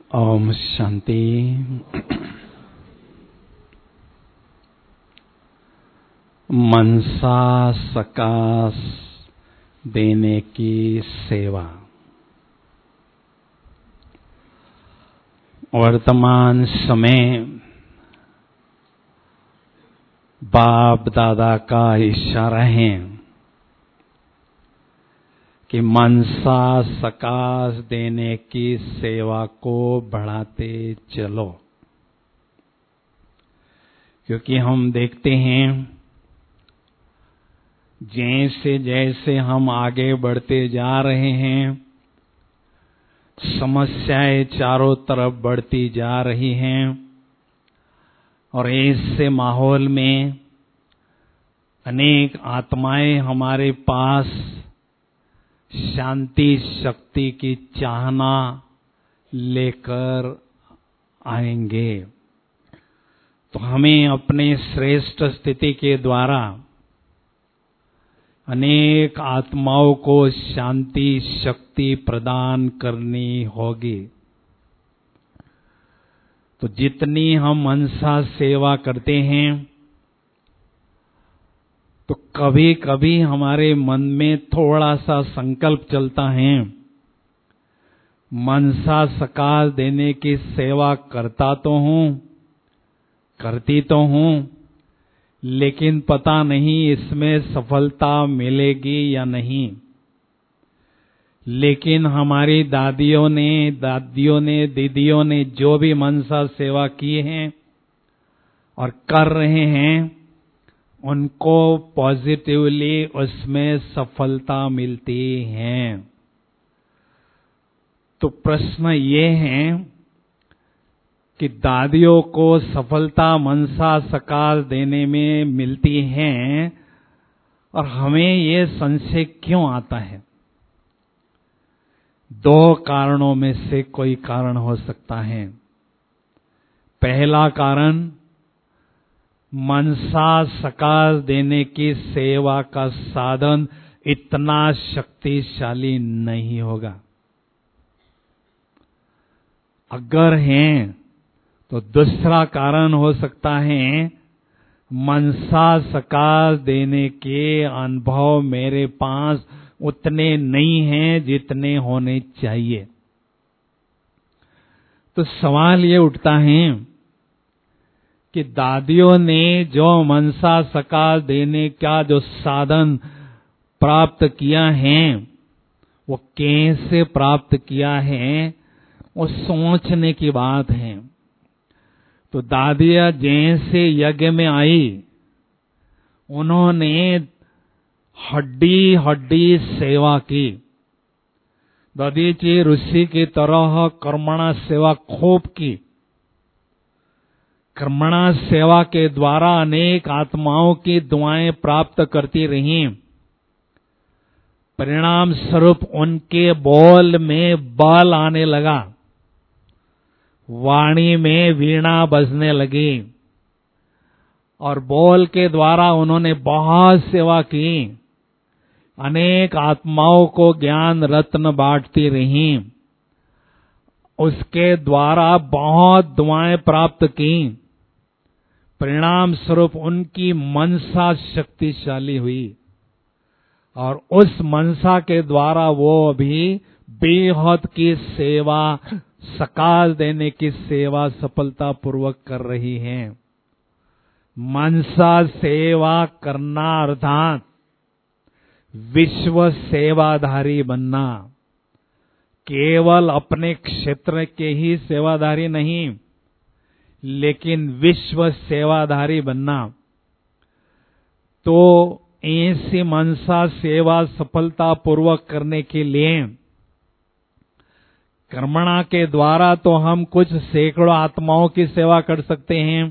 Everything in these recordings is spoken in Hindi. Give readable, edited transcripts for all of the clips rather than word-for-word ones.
ओम शांति। मनसा सकाश देने की सेवा। वर्तमान समय बाप दादा का इशारा है कि मनसा सकाश देने की सेवा को बढ़ाते चलो, क्योंकि हम देखते हैं जैसे जैसे हम आगे बढ़ते जा रहे हैं समस्याएं चारों तरफ बढ़ती जा रही हैं और ऐसे माहौल में अनेक आत्माएं हमारे पास शांति शक्ति की चाहना लेकर आएंगे। तो हमें अपने श्रेष्ठ स्थिति के द्वारा अनेक आत्माओं को शांति शक्ति प्रदान करनी होगी। तो जितनी हम मनसा सेवा करते हैं तो कभी कभी हमारे मन में थोड़ा सा संकल्प चलता है, मनसा सकाश देने की सेवा करता तो हूं, करती तो हूं, लेकिन पता नहीं इसमें सफलता मिलेगी या नहीं। लेकिन हमारी दादियों ने दीदियों ने जो भी मनसा सेवा की है और कर रहे हैं उनको पॉजिटिवली उसमें सफलता मिलती है। तो प्रश्न ये है कि दादियों को सफलता मनसा सकाश देने में मिलती है और हमें ये संशय क्यों आता है? दो कारणों में से कोई कारण हो सकता है। पहला कारण, मनसा सकाश देने की सेवा का साधन इतना शक्तिशाली नहीं होगा। अगर है तो दूसरा कारण हो सकता है, मनसा सकाश देने के अनुभव मेरे पास उतने नहीं हैं जितने होने चाहिए। तो सवाल ये उठता है कि दादियों ने जो मनसा सकाश देने का जो साधन प्राप्त किया है वो कैसे प्राप्त किया है, वो सोचने की बात है। तो दादियां जैसे यज्ञ में आई उन्होंने हड्डी हड्डी सेवा की। दधीची ऋषि की तरह कर्मणा सेवा खूब की। कर्मणा सेवा के द्वारा अनेक आत्माओं की दुआएं प्राप्त करती रहीं। परिणाम स्वरूप उनके बोल में बल आने लगा, वाणी में वीणा बजने लगी और बोल के द्वारा उन्होंने बहुत सेवा की। अनेक आत्माओं को ज्ञान रत्न बांटती रहीं। उसके द्वारा बहुत दुआएं प्राप्त की। परिणाम स्वरूप उनकी मनसा शक्तिशाली हुई और उस मनसा के द्वारा वो अभी बेहद की सेवा, सकाश देने की सेवा सफलता पूर्वक कर रही हैं। मनसा सेवा करना अर्थात विश्व सेवाधारी बनना। केवल अपने क्षेत्र के ही सेवाधारी नहीं, लेकिन विश्व सेवाधारी बनना। तो ऐसी मनसा सेवा सफलता पूर्वक करने के लिए कर्मणा के द्वारा तो हम कुछ सैकड़ों आत्माओं की सेवा कर सकते हैं,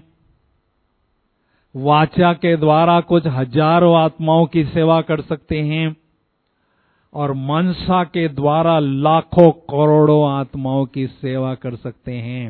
वाचा के द्वारा कुछ हजारों आत्माओं की सेवा कर सकते हैं और मनसा के द्वारा लाखों करोड़ों आत्माओं की सेवा कर सकते हैं।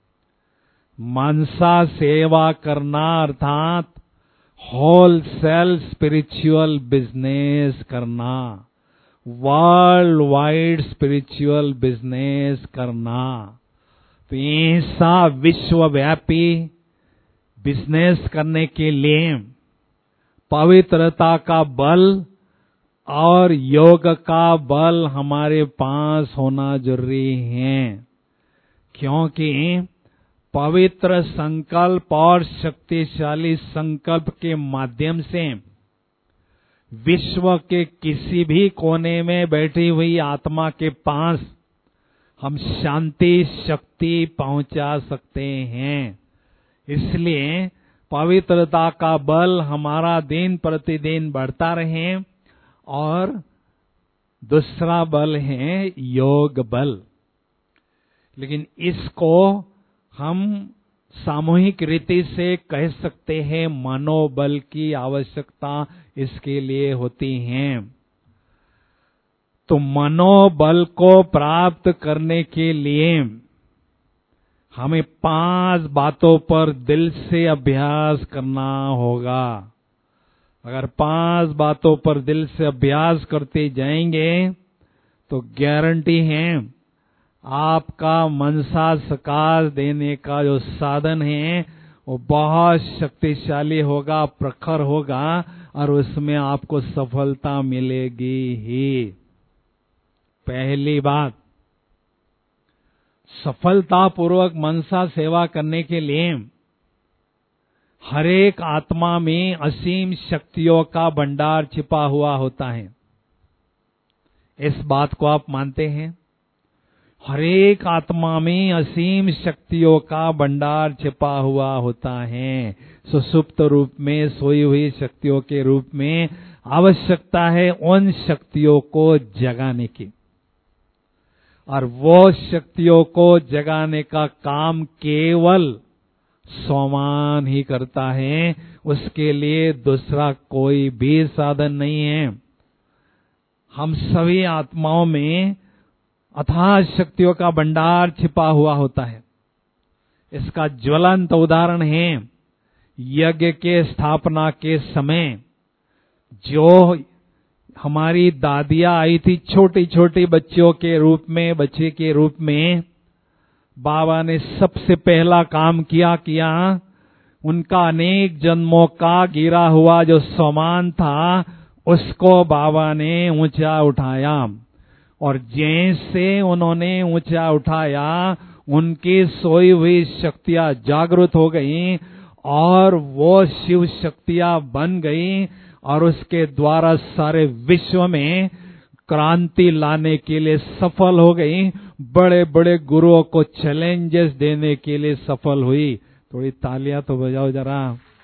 मनसा सेवा करना अर्थात होलसेल स्पिरिचुअल बिजनेस करना, वर्ल्ड वाइड स्पिरिचुअल बिजनेस करना। तो ऐसा विश्वव्यापी बिजनेस करने के लिए पवित्रता का बल और योग का बल हमारे पास होना जरूरी है, क्योंकि पवित्र संकल्प और शक्तिशाली संकल्प के माध्यम से विश्व के किसी भी कोने में बैठी हुई आत्मा के पास हम शांति शक्ति पहुंचा सकते हैं। इसलिए पवित्रता का बल हमारा दिन प्रतिदिन बढ़ता रहे। और दूसरा बल है योग बल, लेकिन इसको हम सामूहिक रीति से कह सकते हैं मनोबल की आवश्यकता इसके लिए होती है। तो मनोबल को प्राप्त करने के लिए हमें 5 बातों पर दिल से अभ्यास करना होगा। अगर 5 बातों पर दिल से अभ्यास करते जाएंगे तो गारंटी है आपका मनसा साकार देने का जो साधन है वो बहुत शक्तिशाली होगा, प्रखर होगा और उसमें आपको सफलता मिलेगी ही। पहली बात, सफलतापूर्वक मनसा सेवा करने के लिए हरेक आत्मा में असीम शक्तियों का भंडार छिपा हुआ होता है। इस बात को आप मानते हैं? हरेक आत्मा में असीम शक्तियों का भंडार छिपा हुआ होता है। सुसुप्त रूप में सोई हुई शक्तियों के रूप में आवश्यकता है उन शक्तियों को जगाने की, और वो शक्तियों को जगाने का काम केवल सोमान ही करता है। उसके लिए दूसरा कोई भी साधन नहीं है। हम सभी आत्माओं में अथाह शक्तियों का भंडार छिपा हुआ होता है। इसका ज्वलंत उदाहरण है यज्ञ के स्थापना के समय जो हमारी दादियां आई थी छोटी छोटी बच्चों के रूप में, बच्चे के रूप में, बाबा ने सबसे पहला काम किया उनका अनेक जन्मों का गिरा हुआ जो सामान था उसको बाबा ने ऊंचा उठाया, और जैसे उन्होंने ऊंचा उठाया उनकी सोई हुई शक्तियां जागृत हो गईं और वो शिव शक्तियां बन गईं, और उसके द्वारा सारे विश्व में क्रांति लाने के लिए सफल हो गई। बड़े बड़े गुरुओं को चैलेंजेस देने के लिए सफल हुई। थोड़ी तालियां तो बजाओ जरा।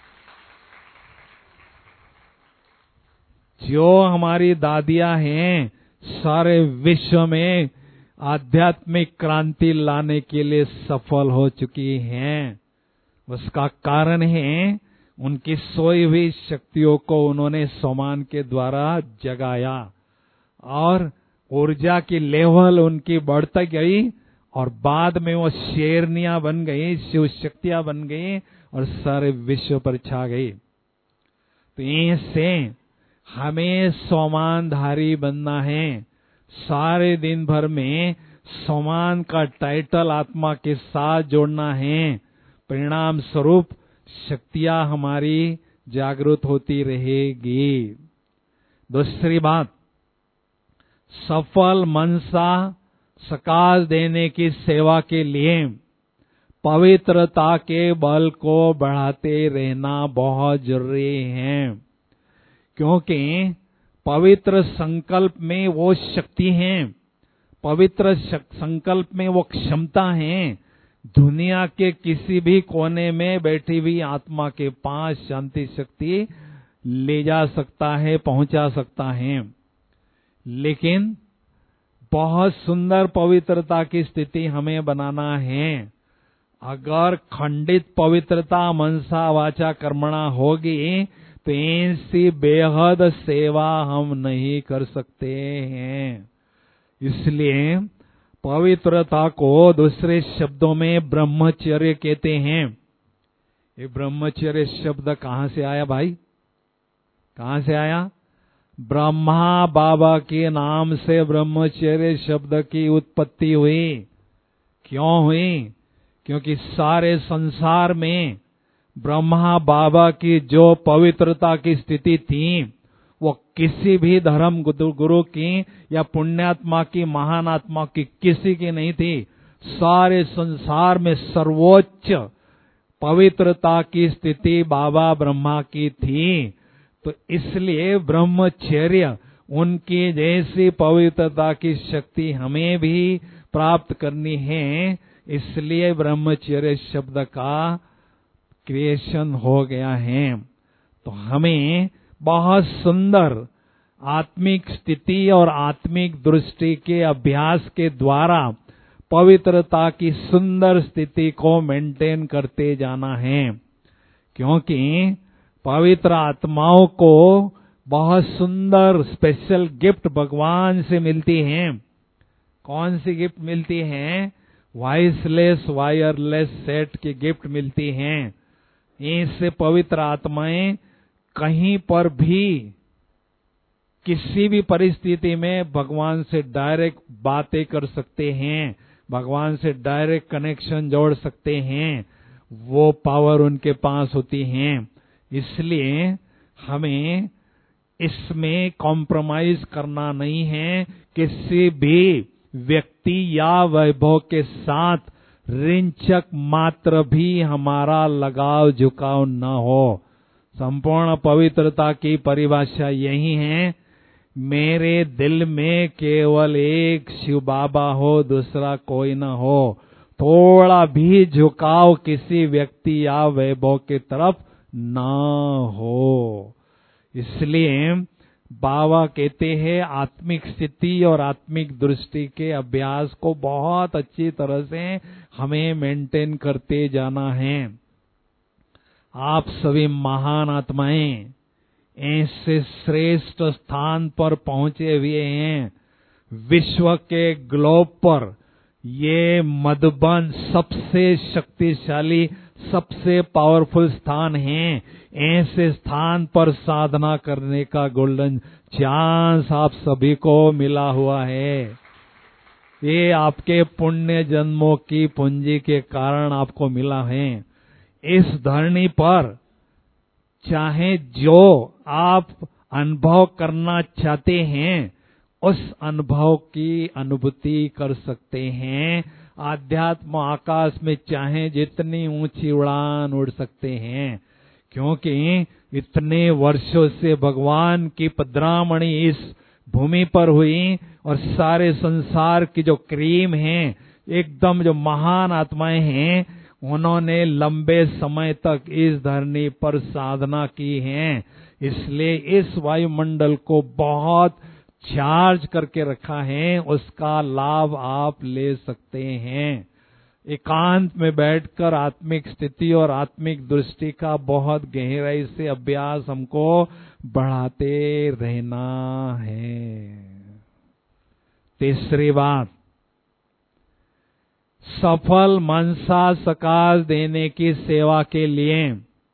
जो हमारी दादियां हैं सारे विश्व में आध्यात्मिक क्रांति लाने के लिए सफल हो चुकी हैं। उसका कारण है उनकी सोई हुई शक्तियों को उन्होंने सोमान के द्वारा जगाया, और ऊर्जा की लेवल उनकी बढ़ती गई, और बाद में वो शेरनियां बन गई, शिव शक्तियां बन गई और सारे विश्व पर छा गई। तो ऐसे हमें सोमानधारी बनना है। सारे दिन भर में सोमान का टाइटल आत्मा के साथ जोड़ना है। परिणाम स्वरूप शक्तियां हमारी जागृत होती रहेगी। दूसरी बात, सफल मनसा सकाश देने की सेवा के लिए पवित्रता के बल को बढ़ाते रहना बहुत जरूरी है, क्योंकि पवित्र संकल्प में वो शक्ति है, पवित्र संकल्प में वो क्षमता है, दुनिया के किसी भी कोने में बैठी हुई आत्मा के पास शांति शक्ति ले जा सकता है, पहुंचा सकता है। लेकिन बहुत सुंदर पवित्रता की स्थिति हमें बनाना है। अगर खंडित पवित्रता मनसा वाचा कर्मणा होगी तो ऐसी बेहद सेवा हम नहीं कर सकते हैं। इसलिए पवित्रता को दूसरे शब्दों में ब्रह्मचर्य कहते हैं। ये ब्रह्मचर्य शब्द कहां से आया भाई? कहां से आया? ब्रह्मा बाबा के नाम से ब्रह्मचर्य शब्द की उत्पत्ति हुई। क्यों हुई? क्योंकि सारे संसार में ब्रह्मा बाबा की जो पवित्रता की स्थिति थी वो किसी भी धर्म गुरु की या पुण्यात्मा की, महान आत्मा की, किसी की नहीं थी। सारे संसार में सर्वोच्च पवित्रता की स्थिति बाबा ब्रह्मा की थी। तो इसलिए ब्रह्मचर्य, उनकी जैसी पवित्रता की शक्ति हमें भी प्राप्त करनी है। इसलिए ब्रह्मचर्य शब्द का क्रिएशन हो गया है। तो हमें बहुत सुंदर आत्मिक स्थिति और आत्मिक दृष्टि के अभ्यास के द्वारा पवित्रता की सुंदर स्थिति को मेंटेन करते जाना है। क्योंकि पवित्र आत्माओं को बहुत सुंदर स्पेशल गिफ्ट भगवान से मिलती हैं। कौन सी गिफ्ट मिलती हैं? वॉइसलेस वायरलेस सेट की गिफ्ट मिलती हैं। इससे पवित्र आत्माएं कहीं पर भी किसी भी परिस्थिति में भगवान से डायरेक्ट बातें कर सकते हैं, भगवान से डायरेक्ट कनेक्शन जोड़ सकते हैं। वो पावर उनके पास होती है। इसलिए हमें इसमें कॉम्प्रोमाइज करना नहीं है। किसी भी व्यक्ति या वैभव के साथ रिंचक मात्र भी हमारा लगाव झुकाव न हो। संपूर्ण पवित्रता की परिभाषा यही है, मेरे दिल में केवल एक शिव बाबा हो, दूसरा कोई न हो। थोड़ा भी झुकाव किसी व्यक्ति या वैभव की तरफ न हो। इसलिए बाबा कहते हैं आत्मिक स्थिति और आत्मिक दृष्टि के अभ्यास को बहुत अच्छी तरह से हमें मेंटेन करते जाना है। आप सभी महान आत्माएं ऐसे श्रेष्ठ स्थान पर पहुंचे हुए हैं। विश्व के ग्लोब पर ये मधुबन सबसे शक्तिशाली, सबसे पावरफुल स्थान है। ऐसे स्थान पर साधना करने का गोल्डन चांस आप सभी को मिला हुआ है। ये आपके पुण्य जन्मों की पूंजी के कारण आपको मिला है। इस धरनी पर चाहे जो आप अनुभव करना चाहते हैं उस अनुभव की अनुभूति कर सकते हैं। आध्यात्म आकाश में चाहे जितनी ऊंची उड़ान उड़ सकते हैं, क्योंकि इतने वर्षों से भगवान की पधरामणि इस भूमि पर हुई और सारे संसार की जो क्रीम है, एकदम जो महान आत्माएं हैं, उन्होंने लंबे समय तक इस धरनी पर साधना की है। इसलिए इस वायुमंडल को बहुत चार्ज करके रखा है, उसका लाभ आप ले सकते हैं। एकांत में बैठकर आत्मिक स्थिति और आत्मिक दृष्टि का बहुत गहराई से अभ्यास हमको बढ़ाते रहना है। तीसरी बात, सफल मनसा सकाश देने की सेवा के लिए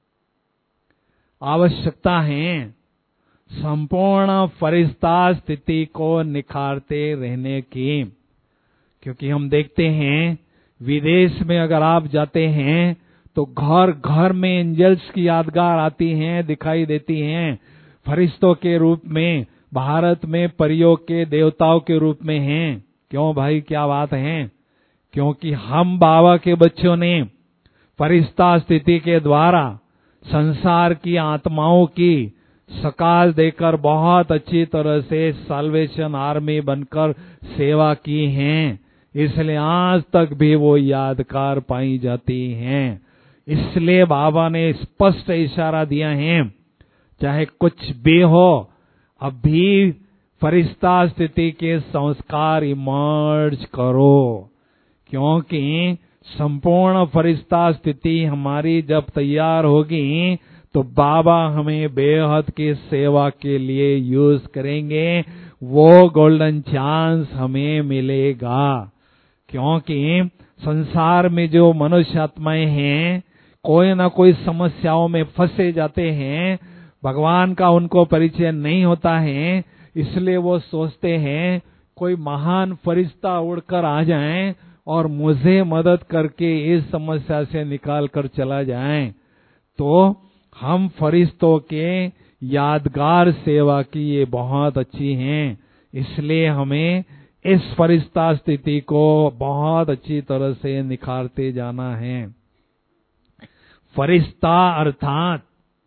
आवश्यकता है संपूर्ण फरिश्ता स्थिति को निखारते रहने की। क्योंकि हम देखते हैं विदेश में अगर आप जाते हैं तो घर घर में एंजल्स की यादगार आती हैं, दिखाई देती हैं, फरिश्तों के रूप में। भारत में परियों के देवताओं के रूप में हैं। क्यों भाई, क्या बात है? क्योंकि हम बाबा के बच्चों ने फरिश्ता स्थिति के द्वारा संसार की आत्माओं की सकाश देकर बहुत अच्छी तरह से साल्वेशन आर्मी बनकर सेवा की है। इसलिए आज तक भी वो यादगार पाई जाती हैं। इसलिए बाबा ने स्पष्ट इशारा दिया है, चाहे कुछ भी हो, अभी फरिश्ता स्थिति के संस्कार इमर्ज करो। क्योंकि संपूर्ण फरिश्ता स्थिति हमारी जब तैयार होगी तो बाबा हमें बेहद की सेवा के लिए यूज करेंगे। वो गोल्डन चांस हमें मिलेगा। क्योंकि संसार में जो मनुष्य आत्माएं हैं, कोई ना कोई समस्याओं में फंसे जाते हैं। भगवान का उनको परिचय नहीं होता है, इसलिए वो सोचते हैं कोई महान फरिश्ता उड़कर आ जाए और मुझे मदद करके इस समस्या से निकाल कर चला जाए, तो हम फरिश्तों के यादगार सेवा की ये बहुत अच्छी हैं। इसलिए हमें इस फरिश्ता स्थिति को बहुत अच्छी तरह से निखारते जाना है। फरिश्ता अर्थात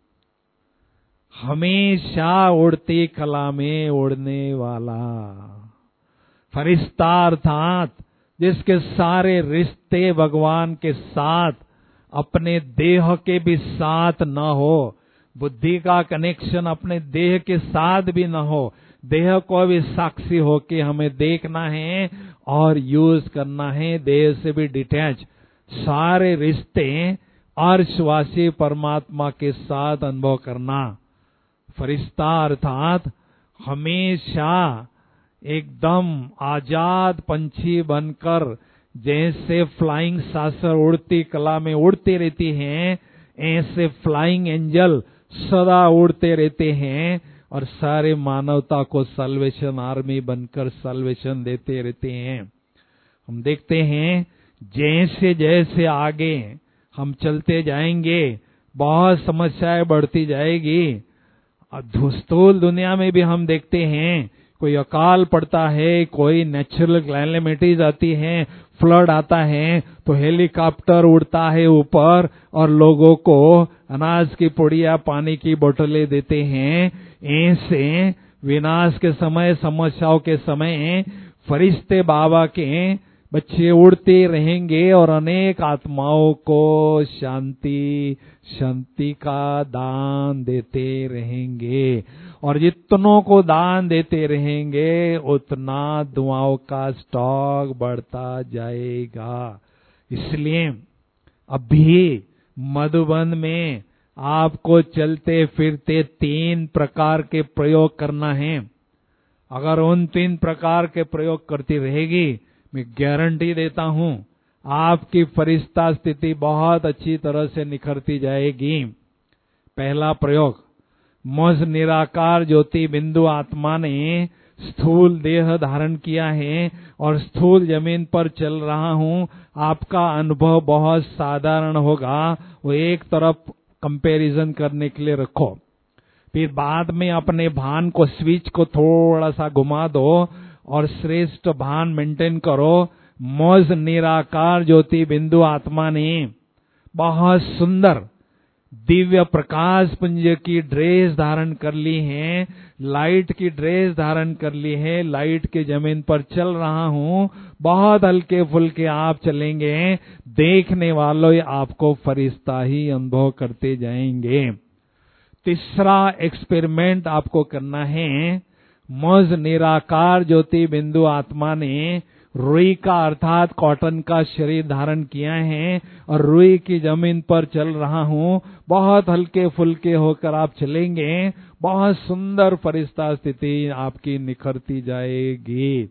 हमेशा उड़ती कला में उड़ने वाला। फरिश्ता अर्थात जिसके सारे रिश्ते भगवान के साथ, अपने देह के भी साथ न हो, बुद्धि का कनेक्शन अपने देह के साथ भी न हो, देह को भी साक्षी होके हमें देखना है और यूज करना है, देह से भी डिटैच सारे रिश्ते अर्शवासी परमात्मा के साथ अनुभव करना। फरिश्ता अर्थात हमेशा एकदम आजाद पंछी बनकर, जैसे फ्लाइंग सासर उड़ती कला में उड़ते रहती हैं, ऐसे फ्लाइंग एंजल सदा उड़ते रहते हैं और सारे मानवता को सल्वेशन आर्मी बनकर सल्वेशन देते रहते हैं। हम देखते हैं जैसे जैसे आगे हम चलते जाएंगे बहुत समस्याएं बढ़ती जाएगी। स्थूल दुनिया में भी हम देखते हैं, कोई अकाल पड़ता है, कोई नेचुरल कैलेमिटीज आती हैं, फ्लड आता है, तो हेलीकॉप्टर उड़ता है ऊपर और लोगों को अनाज की पुड़िया, पानी की बोतलें देते हैं। ऐसे विनाश के समय, समस्याओं के समय फरिश्ते बाबा के बच्चे उड़ते रहेंगे और अनेक आत्माओं को शांति का दान देते रहेंगे। और जितनों को दान देते रहेंगे उतना दुआओं का स्टॉक बढ़ता जाएगा। इसलिए अभी मधुबन में आपको चलते फिरते 3 प्रकार के प्रयोग करना है। अगर उन 3 प्रकार के प्रयोग करती रहेगी, मैं गारंटी देता हूं आपकी फरिश्ता स्थिति बहुत अच्छी तरह से निखरती जाएगी। पहला प्रयोग, मुझ निराकार ज्योति बिंदु आत्मा ने स्थूल देह धारण किया है और स्थूल जमीन पर चल रहा हूं। आपका अनुभव बहुत साधारण होगा, वो एक तरफ कंपैरिजन करने के लिए रखो। फिर बाद में अपने भान को, स्विच को थोड़ा सा घुमा दो और श्रेष्ठ भान मेंटेन करो। मुझ निराकार ज्योति बिंदु आत्मा ने बहुत सुंदर दिव्य प्रकाश पुंज की ड्रेस धारण कर ली है, लाइट की ड्रेस धारण कर ली है, लाइट के जमीन पर चल रहा हूं। बहुत हल्के फुल्के आप चलेंगे, देखने वालों आपको फरिश्ता ही अनुभव करते जाएंगे। तीसरा एक्सपेरिमेंट आपको करना है, मुझ निराकार ज्योति बिंदु आत्मा ने रुई का अर्थात कॉटन का शरीर धारण किया है और रुई की जमीन पर चल रहा हूं। बहुत हल्के फुल्के होकर आप चलेंगे, बहुत सुंदर फरिश्ता स्थिति आपकी निखरती जाएगी।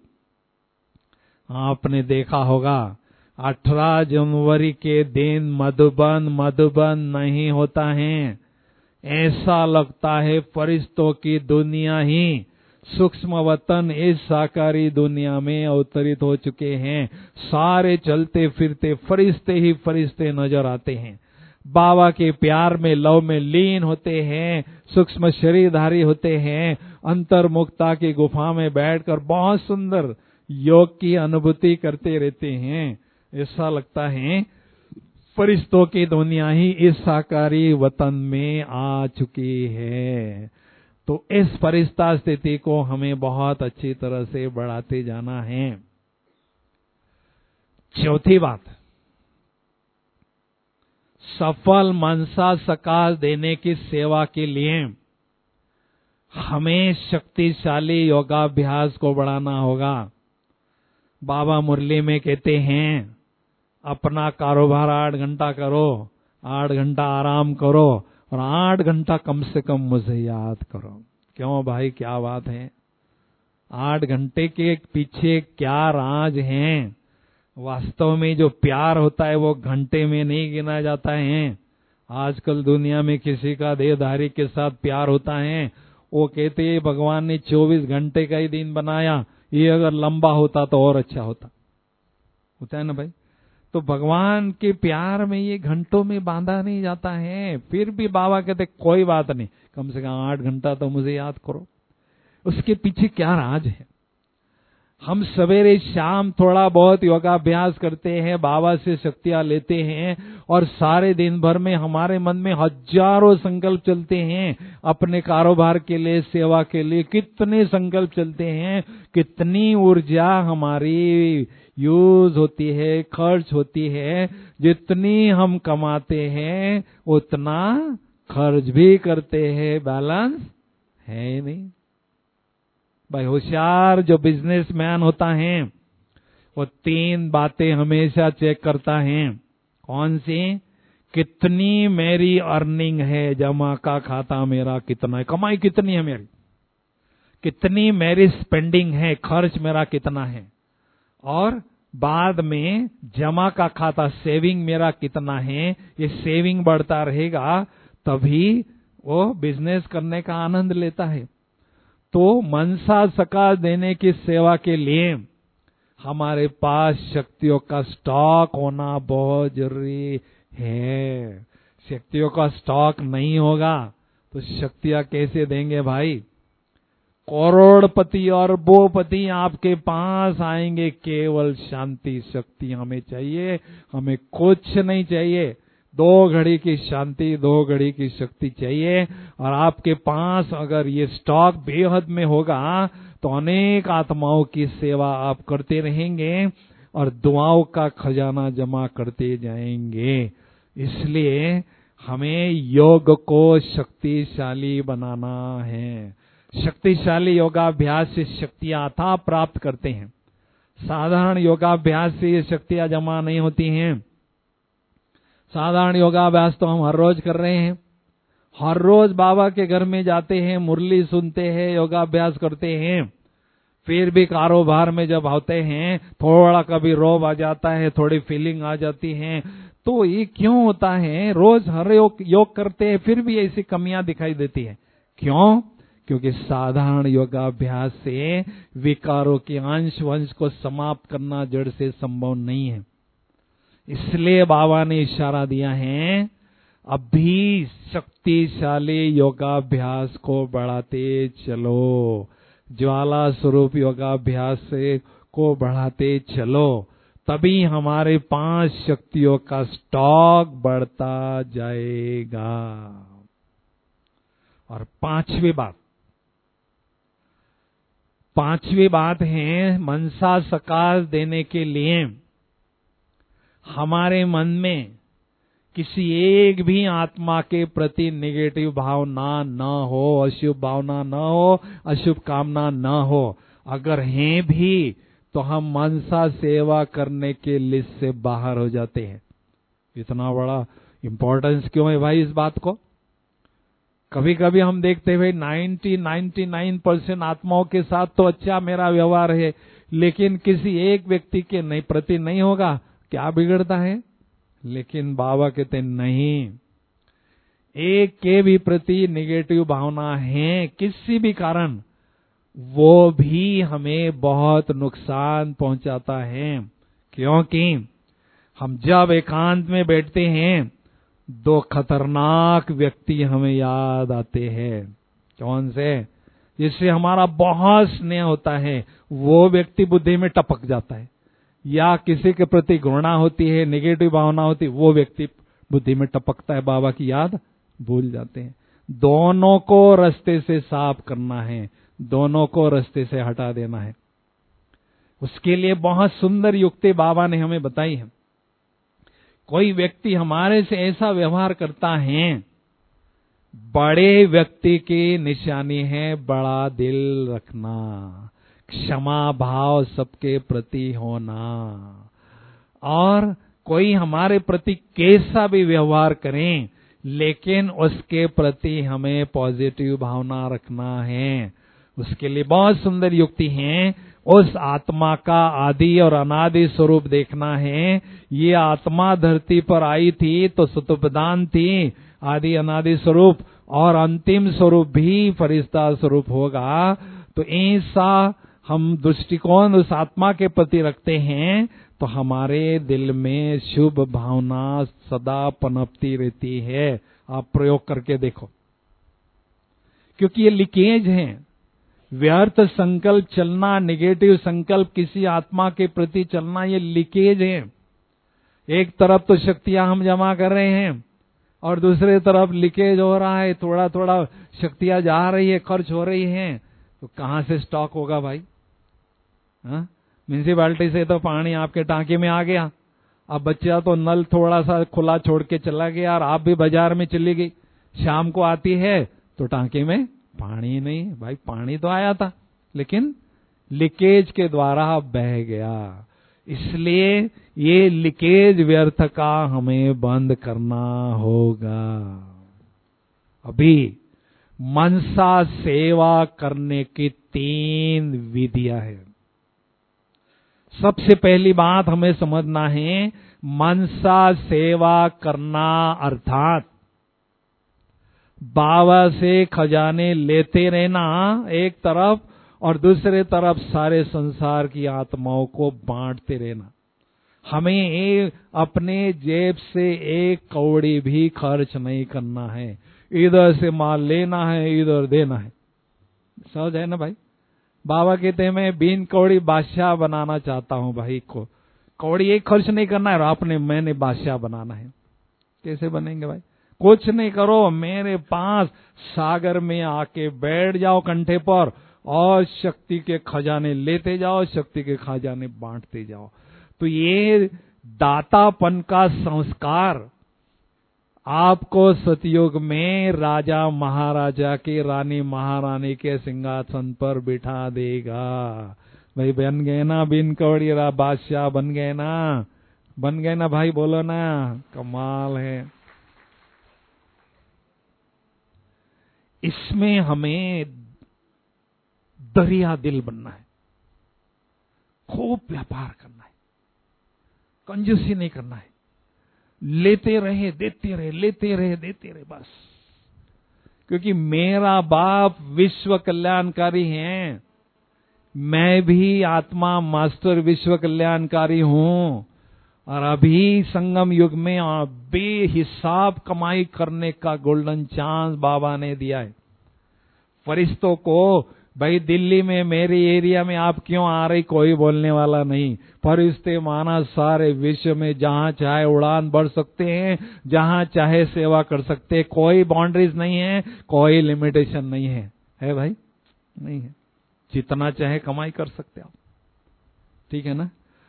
आपने देखा होगा 18 जनवरी के दिन मधुबन नहीं होता है। ऐसा लगता है फरिश्तों की दुनिया ही सूक्ष्म वतन इस साकारी दुनिया में अवतरित हो चुके हैं। सारे चलते फिरते फरिश्ते ही फरिश्ते नजर आते हैं, बाबा के प्यार में, लव में लीन होते हैं, सूक्ष्म शरीरधारी होते हैं, अंतर्मुक्ता की गुफा में बैठकर बहुत सुंदर योग की अनुभूति करते रहते हैं। ऐसा लगता है फरिश्तों की दुनिया ही इस साकारी वतन में आ चुकी है। तो इस फरिश्ता स्थिति को हमें बहुत अच्छी तरह से बढ़ाते जाना है। चौथी बात, सफल मनसा सकाश देने की सेवा के लिए हमें शक्तिशाली योगाभ्यास को बढ़ाना होगा। बाबा मुरली में कहते हैं, अपना कारोबार 8 घंटा करो, 8 घंटा आराम करो और 8 घंटा कम से कम मुझे याद करो। क्यों भाई, क्या बात है? 8 घंटे के पीछे क्या राज हैं? वास्तव में जो प्यार होता है वो घंटे में नहीं गिना जाता है। आजकल दुनिया में किसी का देहधारी के साथ प्यार होता है, वो कहते हैं भगवान ने 24 घंटे का ही दिन बनाया, ये अगर लंबा होता तो और अच्छा होता। होता है ना भाई। तो भगवान के प्यार में ये घंटों में बांधा नहीं जाता है। फिर भी बाबा कहते कोई बात नहीं, कम से कम 8 घंटा तो मुझे याद करो। उसके पीछे क्या राज है? हम सवेरे शाम थोड़ा बहुत योगाभ्यास करते हैं, बाबा से शक्तियां लेते हैं, और सारे दिन भर में हमारे मन में हजारों संकल्प चलते हैं। अपने कारोबार के लिए, सेवा के लिए कितने संकल्प चलते हैं, कितनी ऊर्जा हमारी यूज होती है, खर्च होती है। जितनी हम कमाते हैं उतना खर्च भी करते हैं, बैलेंस है नहीं भाई। होशियार जो बिजनेसमैन होता है वो 3 बातें हमेशा चेक करता है। कौन सी? कितनी मेरी अर्निंग है, जमा का खाता मेरा कितना है, कमाई कितनी है मेरी, कितनी मेरी स्पेंडिंग है, खर्च मेरा कितना है, और बाद में जमा का खाता सेविंग मेरा कितना है। ये सेविंग बढ़ता रहेगा तभी वो बिजनेस करने का आनंद लेता है। तो मनसा सका देने की सेवा के लिए हमारे पास शक्तियों का स्टॉक होना बहुत जरूरी है। शक्तियों का स्टॉक नहीं होगा तो शक्तियां कैसे देंगे भाई? करोड़पति और अरबोपति आपके पास आएंगे, केवल शांति शक्ति हमें चाहिए, हमें कुछ नहीं चाहिए। 2 घड़ी की शांति, 2 घड़ी की शक्ति चाहिए। और आपके पास अगर ये स्टॉक बेहद में होगा तो अनेक आत्माओं की सेवा आप करते रहेंगे और दुआओं का खजाना जमा करते जाएंगे। इसलिए हमें योग को शक्तिशाली बनाना है। शक्तिशाली योगाभ्यास से शक्तियां अथाह प्राप्त करते हैं। साधारण योगाभ्यास से ये शक्तियां जमा नहीं होती हैं। साधारण योगाभ्यास तो हम हर रोज कर रहे हैं, हर रोज बाबा के घर में जाते हैं, मुरली सुनते हैं, योगाभ्यास करते हैं। फिर भी कारोबार में जब होते हैं थोड़ा कभी रोब आ जाता है, थोड़ी फीलिंग आ जाती है। तो ये क्यों होता है? रोज हर योग करते हैं फिर भी ऐसी कमियां दिखाई देती है। क्यों? क्योंकि साधारण योगाभ्यास से विकारों के अंश वंश को समाप्त करना जड़ से संभव नहीं है। इसलिए बाबा ने इशारा दिया है, अभी शक्तिशाली योगाभ्यास को बढ़ाते चलो, ज्वाला स्वरूप योगाभ्यास से को बढ़ाते चलो, तभी हमारे 5 शक्तियों का स्टॉक बढ़ता जाएगा। और पांचवी बात है, मनसा सकाश देने के लिए हमारे मन में किसी एक भी आत्मा के प्रति नेगेटिव भावना न हो, अशुभ भावना न हो, अशुभ कामना न हो। अगर हैं भी तो हम मनसा सेवा करने के लिस्ट से बाहर हो जाते हैं। इतना बड़ा इंपॉर्टेंस क्यों है भाई इस बात को? कभी कभी हम देखते हुए 99% आत्माओं के साथ तो अच्छा मेरा व्यवहार है, लेकिन किसी एक व्यक्ति के प्रति नहीं होगा, क्या बिगड़ता है? लेकिन बाबा कहते नहीं, एक के भी प्रति नेगेटिव भावना है किसी भी कारण, वो भी हमें बहुत नुकसान पहुंचाता है। क्योंकि हम जब एकांत में बैठते हैं 2 खतरनाक व्यक्ति हमें याद आते हैं। कौन से? जिससे हमारा बहुत स्नेह होता है, वो व्यक्ति बुद्धि में टपक जाता है, या किसी के प्रति घृणा होती है, नेगेटिव भावना होती है, वो व्यक्ति बुद्धि में टपकता है, बाबा की याद भूल जाते हैं। दोनों को रास्ते से साफ करना है, दोनों को रास्ते से हटा देना है। उसके लिए बहुत सुंदर युक्ति बाबा ने हमें बताई है। कोई व्यक्ति हमारे से ऐसा व्यवहार करता है, बड़े व्यक्ति की निशानी है बड़ा दिल रखना, क्षमा भाव सबके प्रति होना। और कोई हमारे प्रति कैसा भी व्यवहार करें, लेकिन उसके प्रति हमें पॉजिटिव भावना रखना है। उसके लिए बहुत सुंदर युक्ति है। उस आत्मा का आदि और अनादि स्वरूप देखना है। ये आत्मा धरती पर आई थी तो सतोप्रधान थी, आदि अनादि स्वरूप, और अंतिम स्वरूप भी फरिश्ता स्वरूप होगा। तो ऐसा हम दृष्टिकोण उस आत्मा के प्रति रखते हैं तो हमारे दिल में शुभ भावना सदा पनपती रहती है। आप प्रयोग करके देखो, क्योंकि ये लीकेज है। व्यर्थ संकल्प चलना, नेगेटिव संकल्प किसी आत्मा के प्रति चलना, ये लीकेज है। एक तरफ तो शक्तियां हम जमा कर रहे हैं और दूसरे तरफ लीकेज हो रहा है, थोड़ा थोड़ा शक्तियां जा रही है, खर्च हो रही हैं, तो कहां से स्टॉक होगा भाई? म्यूनिसिपैलिटी से तो पानी आपके टांके में आ गया, अब बच्चा तो नल थोड़ा सा खुला छोड़ के चला गया और आप भी बाजार में चली गई, शाम को आती है तो टांके में पानी नहीं। भाई पानी तो आया था, लेकिन लीकेज के द्वारा बह गया। इसलिए ये लीकेज व्यर्थ का हमें बंद करना होगा। अभी मनसा सेवा करने की 3 विधियां हैं। सबसे पहली बात हमें समझना है, मनसा सेवा करना अर्थात बाबा से खजाने लेते रहना एक तरफ, और दूसरे तरफ सारे संसार की आत्माओं को बांटते रहना। हमें अपने जेब से 1 कौड़ी भी खर्च नहीं करना है, इधर से माल लेना है, इधर देना है। समझ है ना भाई? बाबा कहते हैं मैं बिन कौड़ी बादशाह बनाना चाहता हूं भाई को। कौड़ी एक खर्च नहीं करना है और मैंने बादशाह बनाना है। कैसे बनेंगे भाई? कुछ नहीं करो, मेरे पास सागर में आके बैठ जाओ कंठे पर और शक्ति के खजाने लेते जाओ, शक्ति के खजाने बांटते जाओ। तो ये दातापन का संस्कार आपको सतयुग में राजा महाराजा के, रानी महारानी के सिंहासन पर बिठा देगा। भाई बन गए ना बिन कौड़ी बादशाह, बन गए ना भाई? बोलो ना, कमाल है। इसमें हमें दरिया दिल बनना है, खूब व्यापार करना है, कंजूसी नहीं करना है, लेते रहे देते रहे, लेते रहे देते रहे बस। क्योंकि मेरा बाप विश्व कल्याणकारी है, मैं भी आत्मा मास्टर विश्व कल्याणकारी हूं, और अभी संगम युग में बेहिसाब कमाई करने का गोल्डन चांस बाबा ने दिया है फरिश्तों को। भाई दिल्ली में मेरी एरिया में आप क्यों आ रही, कोई बोलने वाला नहीं। फरिश्ते माना सारे विश्व में जहां चाहे उड़ान भर सकते हैं, जहां चाहे सेवा कर सकते हैं, कोई बाउंड्रीज नहीं है, कोई लिमिटेशन नहीं है। है भाई? नहीं है, जितना चाहे कमाई कर सकते आप। ठीक है ना?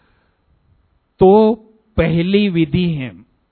तो पहली विधि है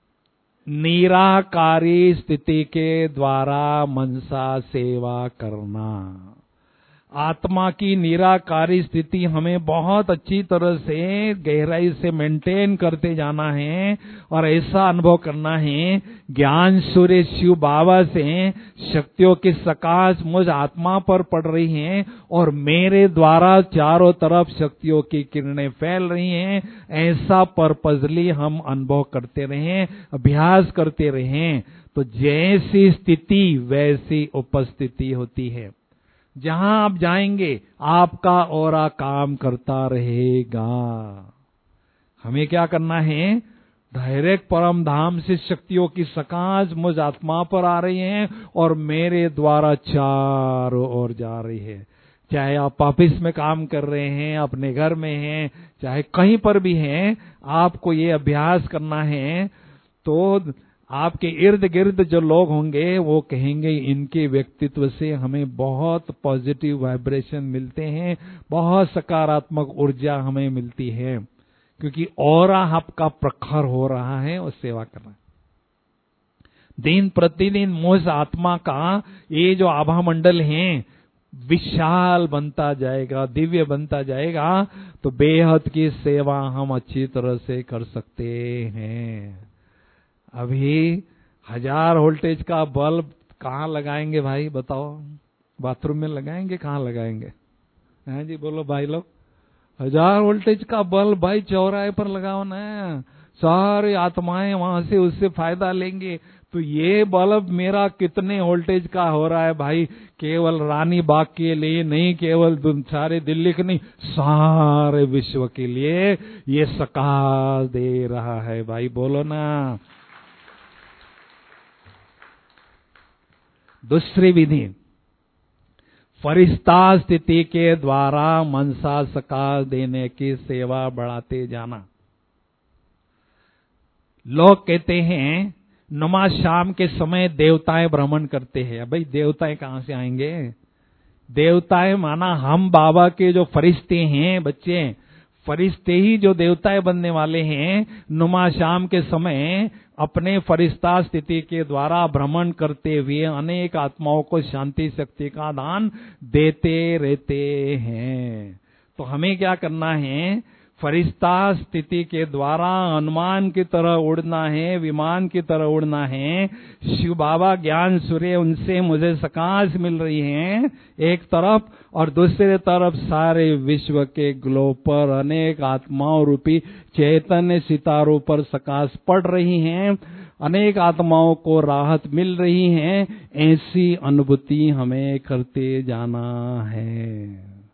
निराकारी स्थिति के द्वारा मनसा सेवा करना। आत्मा की निराकारी स्थिति हमें बहुत अच्छी तरह से गहराई से मेंटेन करते जाना है और ऐसा अनुभव करना है, ज्ञान सूर्य शिव बाबा से शक्तियों की सकाश मुझ आत्मा पर पड़ रही हैं और मेरे द्वारा चारों तरफ शक्तियों की किरणें फैल रही हैं। ऐसा पर्पजली हम अनुभव करते रहें, अभ्यास करते रहें, तो जैसी स्थिति वैसी उपस्थिति होती है। जहां आप जाएंगे आपका ऑरा काम करता रहेगा। हमें क्या करना है? डायरेक्ट परम धाम से शक्तियों की सकाश मुझ आत्मा पर आ रही है और मेरे द्वारा चारों ओर जा रही है। चाहे आप ऑफिस में काम कर रहे हैं, अपने घर में हैं, चाहे कहीं पर भी हैं, आपको ये अभ्यास करना है। तो आपके इर्द गिर्द जो लोग होंगे वो कहेंगे इनके व्यक्तित्व से हमें बहुत पॉजिटिव वाइब्रेशन मिलते हैं, बहुत सकारात्मक ऊर्जा हमें मिलती है, क्योंकि ऑरा आपका प्रखर हो रहा है और सेवा कर रहा है। दिन प्रतिदिन मुझ आत्मा का ये जो आभा मंडल है विशाल बनता जाएगा, दिव्य बनता जाएगा, तो बेहद की सेवा हम अच्छी तरह से कर सकते हैं। अभी 1000 वोल्टेज का बल्ब कहाँ लगाएंगे भाई? बताओ, बाथरूम में लगाएंगे? कहाँ लगाएंगे? हैं जी, बोलो भाई लोग। 1000 वोल्टेज का बल्ब भाई चौराहे पर लगाओ ना, सारे आत्माएं वहां से उससे फायदा लेंगे। तो ये बल्ब मेरा कितने वोल्टेज का हो रहा है भाई, केवल रानी बाग के लिए नहीं, केवल सारे दिल्ली के नहीं, सारे विश्व के लिए ये सकाश दे रहा है भाई, बोलो ना। दूसरी विधि, फरिश्ता स्थिति के द्वारा मनसा सकाश देने की सेवा बढ़ाते जाना। लोग कहते हैं नमाज शाम के समय देवताएं भ्रमण करते हैं। भाई देवताएं कहां से आएंगे? देवताएं माना हम बाबा के जो फरिश्ते हैं, बच्चे फरिश्ते ही जो देवताएं बनने वाले हैं, नमाज शाम के समय अपने फरिश्ता स्थिति के द्वारा भ्रमण करते हुए अनेक आत्माओं को शांति शक्ति का दान देते रहते हैं। तो हमें क्या करना है? फरिश्ता स्थिति के द्वारा हनुमान की तरह उड़ना है, विमान की तरह उड़ना है। शिव बाबा ज्ञान सूर्य, उनसे मुझे सकाश मिल रही है एक तरफ, और दूसरे तरफ सारे विश्व के ग्लोब पर अनेक आत्माओं रूपी चैतन्य सितारों पर सकाश पड़ रही हैं, अनेक आत्माओं को राहत मिल रही है। ऐसी अनुभूति हमें करते जाना है।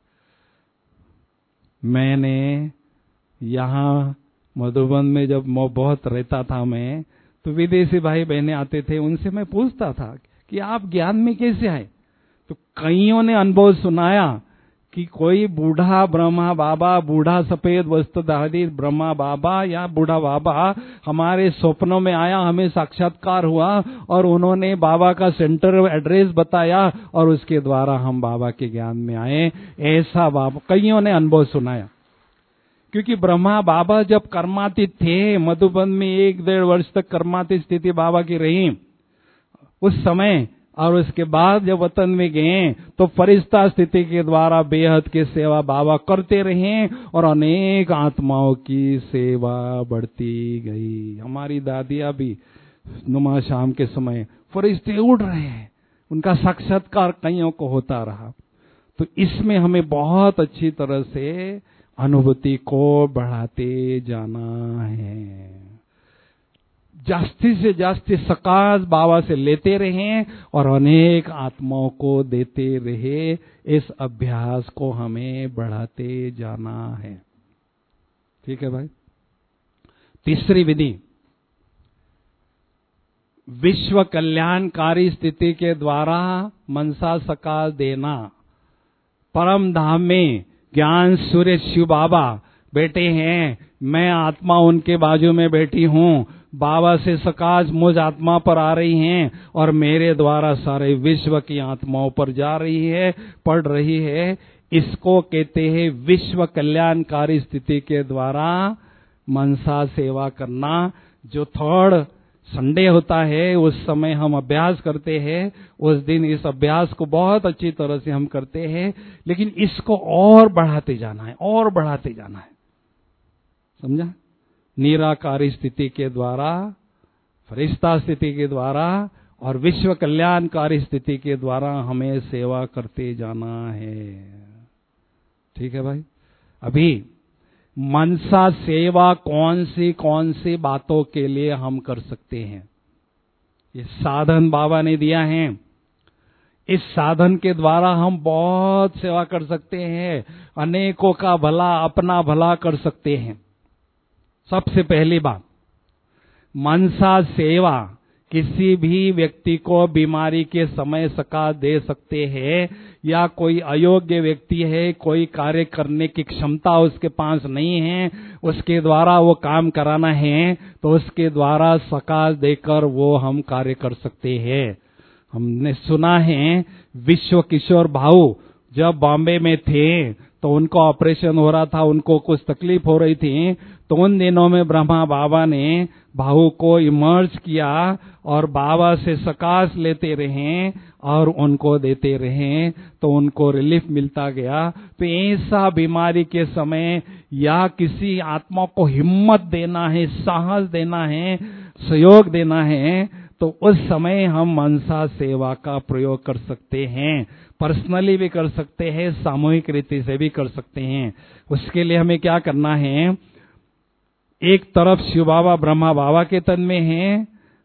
मैंने यहाँ मधुबन में जब बहुत रहता था मैं, तो विदेशी भाई बहनें आते थे, उनसे मैं पूछता था कि आप ज्ञान में कैसे आए? तो कईयों ने अनुभव सुनाया कि कोई बूढ़ा ब्रह्मा बाबा, बूढ़ा सफेद वस्त्रधारी ब्रह्मा बाबा या बूढ़ा बाबा हमारे स्वप्नों में आया, हमें साक्षात्कार हुआ और उन्होंने बाबा का सेंटर एड्रेस बताया और उसके द्वारा हम बाबा के ज्ञान में आए। ऐसा बाबा कईयों ने अनुभव सुनाया। क्योंकि ब्रह्मा बाबा जब कर्मातीत थे, मधुबन में 1-1.5 वर्ष तक कर्मातीत स्थिति बाबा की रही उस समय, और उसके बाद जब वतन में गए तो फरिश्ता स्थिति के द्वारा बेहद की सेवा बाबा करते रहे और अनेक आत्माओं की सेवा बढ़ती गई। हमारी दादियां भी नुमा शाम के समय फरिश्ते उड़ रहे हैं, उनका साक्षात्कार कईयों को होता रहा। तो इसमें हमें बहुत अच्छी तरह से अनुभूति को बढ़ाते जाना है। जास्ती से जास्ती सकाश बाबा से लेते रहें और अनेक आत्माओं को देते रहे। इस अभ्यास को हमें बढ़ाते जाना है। ठीक है भाई। तीसरी विधि, विश्व कल्याणकारी स्थिति के द्वारा मनसा सकाश देना। परम धाम में ज्ञान सूर्य शिव बाबा बैठे हैं, मैं आत्मा उनके बाजू में बैठी हूँ, बाबा से सकाश मुझ आत्मा पर आ रही हैं और मेरे द्वारा सारे विश्व की आत्माओं पर जा रही है, पड़ रही है। इसको कहते हैं विश्व कल्याणकारी स्थिति के द्वारा मनसा सेवा करना। जो थर्ड संडे होता है उस समय हम अभ्यास करते हैं, उस दिन इस अभ्यास को बहुत अच्छी तरह से हम करते हैं, लेकिन इसको और बढ़ाते जाना है, और बढ़ाते जाना है। समझा? निराकारी स्थिति के द्वारा, फरिश्ता स्थिति के द्वारा और विश्व कल्याणकारी स्थिति के द्वारा हमें सेवा करते जाना है। ठीक है भाई। अभी मनसा सेवा कौन सी बातों के लिए हम कर सकते हैं, ये साधन बाबा ने दिया है। इस साधन के द्वारा हम बहुत सेवा कर सकते हैं, अनेकों का भला, अपना भला कर सकते हैं। सबसे पहली बात, मनसा सेवा किसी भी व्यक्ति को बीमारी के समय सकाश दे सकते हैं, या कोई अयोग्य व्यक्ति है, कोई कार्य करने की क्षमता उसके पास नहीं है, उसके द्वारा वो काम कराना है, तो उसके द्वारा सकाश देकर वो हम कार्य कर सकते हैं। हमने सुना है विश्व किशोर भाऊ जब बॉम्बे में थे तो उनको ऑपरेशन हो रहा था, उनको कुछ तकलीफ हो रही थी, तो उन दिनों में ब्रह्मा बाबा ने भाऊ को इमर्ज किया और बाबा से सकाश लेते रहे और उनको देते रहे, तो उनको रिलीफ मिलता गया। तो ऐसा बीमारी के समय या किसी आत्मा को हिम्मत देना है, साहस देना है, सहयोग देना है, तो उस समय हम मनसा सेवा का प्रयोग कर सकते हैं। पर्सनली भी कर सकते हैं, सामूहिक रीति से भी कर सकते हैं। उसके लिए हमें क्या करना है, एक तरफ शिव बाबा ब्रह्मा बाबा के तन में है,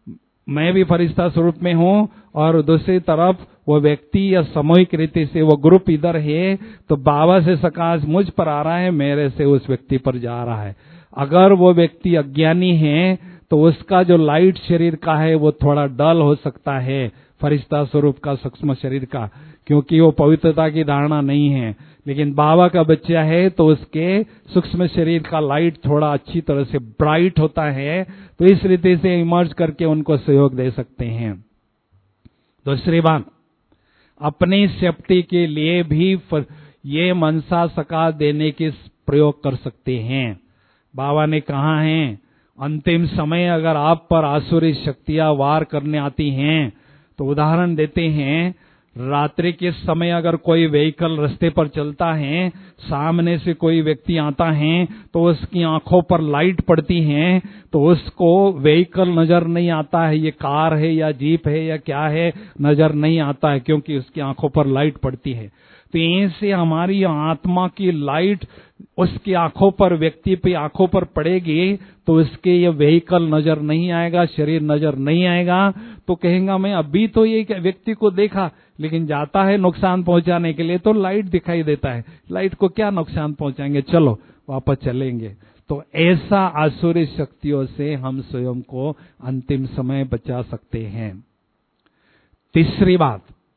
मैं भी फरिश्ता स्वरूप में हूं और दूसरी तरफ वो व्यक्ति या सामूहिक रीति से वो ग्रुप इधर है, तो बाबा से सकाश मुझ पर आ रहा है, मेरे से उस व्यक्ति पर जा रहा है। अगर वो व्यक्ति अज्ञानी है तो उसका जो लाइट शरीर का है वो थोड़ा डल हो सकता है फरिश्ता स्वरूप का, सूक्ष्म शरीर का, क्योंकि वो पवित्रता की धारणा नहीं है। लेकिन बाबा का बच्चा है तो उसके सूक्ष्म शरीर का लाइट थोड़ा अच्छी तरह से ब्राइट होता है, तो इस रीति से इमर्ज करके उनको सहयोग दे सकते हैं। दूसरी बात, अपनी सेफ्टी के लिए भी ये मनसा सका देने के प्रयोग कर सकते हैं। बाबा ने कहा है, अंतिम समय अगर आप पर आसुरी शक्तियां वार करने आती हैं, तो उदाहरण देते हैं, रात्रि के समय अगर कोई व्हीकल रास्ते पर चलता है, सामने से कोई व्यक्ति आता है, तो उसकी आंखों पर लाइट पड़ती है, तो उसको व्हीकल नजर नहीं आता है, ये कार है या जीप है या क्या है, नजर नहीं आता है, क्योंकि उसकी आंखों पर लाइट पड़ती है। तो ऐसे हमारी आत्मा की लाइट उसकी आंखों पर, व्यक्ति पे आंखों पर पड़ेगी, तो उसके ये व्हीकल नजर नहीं आएगा, शरीर नजर नहीं आएगा, तो कहेगा मैं अभी तो ये व्यक्ति को देखा, लेकिन जाता है नुकसान पहुंचाने के लिए तो लाइट दिखाई देता है, लाइट को क्या नुकसान पहुंचाएंगे, चलो वापस चलेंगे। तो ऐसा आसुरी शक्तियों से हम स्वयं को अंतिम समय बचा सकते हैं। तीसरी बात,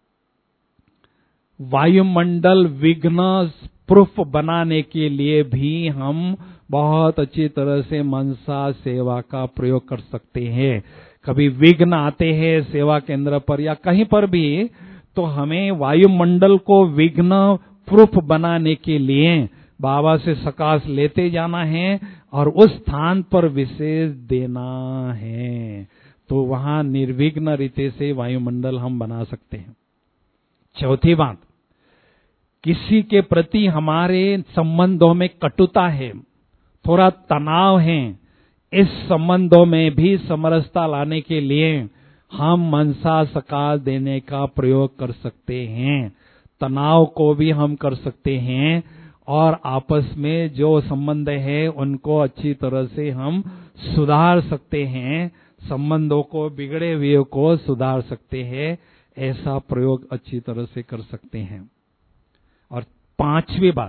वायुमंडल विघ्न प्रूफ बनाने के लिए भी हम बहुत अच्छी तरह से मनसा सेवा का प्रयोग कर सकते हैं। कभी विघ्न आते हैं सेवा केंद्र पर या कहीं पर भी, तो हमें वायुमंडल को विघ्न प्रूफ बनाने के लिए बाबा से सकाश लेते जाना है और उस स्थान पर विशेष देना है, तो वहां निर्विघ्न रीति से वायुमंडल हम बना सकते हैं। चौथी बात, किसी के प्रति हमारे संबंधों में कटुता है, थोड़ा तनाव है, इस संबंधों में भी समरसता लाने के लिए हम मनसा सकाश देने का प्रयोग कर सकते हैं। तनाव को भी हम कर सकते हैं और आपस में जो संबंध है उनको अच्छी तरह से हम सुधार सकते हैं, संबंधों को, बिगड़े हुए को सुधार सकते हैं। ऐसा प्रयोग अच्छी तरह से कर सकते हैं। और पांचवी बात,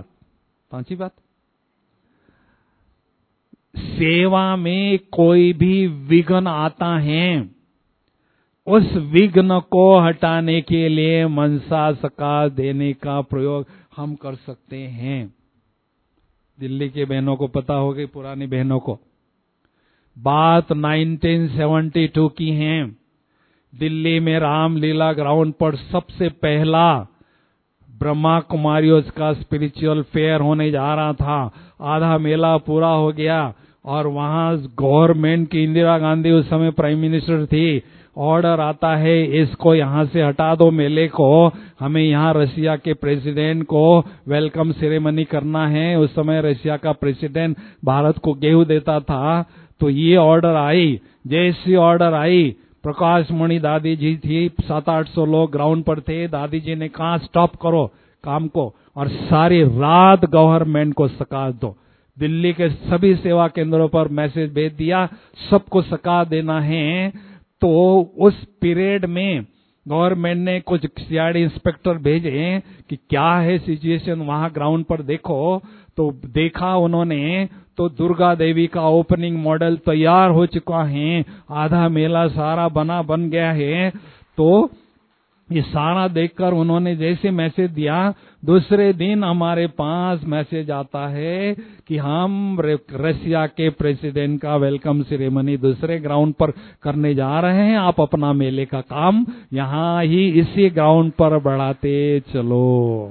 सेवा में कोई भी विघ्न आता है, उस विघ्न को हटाने के लिए मनसा सकाश देने का प्रयोग हम कर सकते हैं। दिल्ली के बहनों को पता होगी, पुरानी बहनों को, बात 1972 की है। दिल्ली में रामलीला ग्राउंड पर सबसे पहला ब्रह्मा कुमारियों का स्पिरिचुअल फेयर होने जा रहा था। आधा मेला पूरा हो गया और वहां गवर्नमेंट की, इंदिरा गांधी उस समय प्राइम मिनिस्टर थी, ऑर्डर आता है इसको यहां से हटा दो मेले को, हमें यहां रशिया के प्रेसिडेंट को वेलकम सेरेमनी करना है। उस समय रशिया का प्रेसिडेंट भारत को गेहूं देता था। तो ये ऑर्डर आई, जैसी ऑर्डर आई, प्रकाश मणि दादी जी थी, 700-800 लोग ग्राउंड पर थे। दादी जी ने कहा स्टॉप करो काम को और सारी रात गवर्नमेंट को सकाश दो। दिल्ली के सभी सेवा केंद्रों पर मैसेज भेज दिया, सबको सकाश देना है। तो उस पीरियड में गवर्नमेंट ने कुछ सीआईडी इंस्पेक्टर भेजे कि क्या है सिचुएशन वहां ग्राउंड पर देखो। तो देखा उन्होंने, तो दुर्गा देवी का ओपनिंग मॉडल तैयार हो चुका है, आधा मेला सारा बन गया है। तो ये सारा देखकर उन्होंने जैसे मैसेज दिया, दूसरे दिन हमारे पास मैसेज आता है कि हम रशिया के प्रेसिडेंट का वेलकम सेरेमनी दूसरे ग्राउंड पर करने जा रहे हैं, आप अपना मेले का काम यहाँ ही इसी ग्राउंड पर बढ़ाते चलो।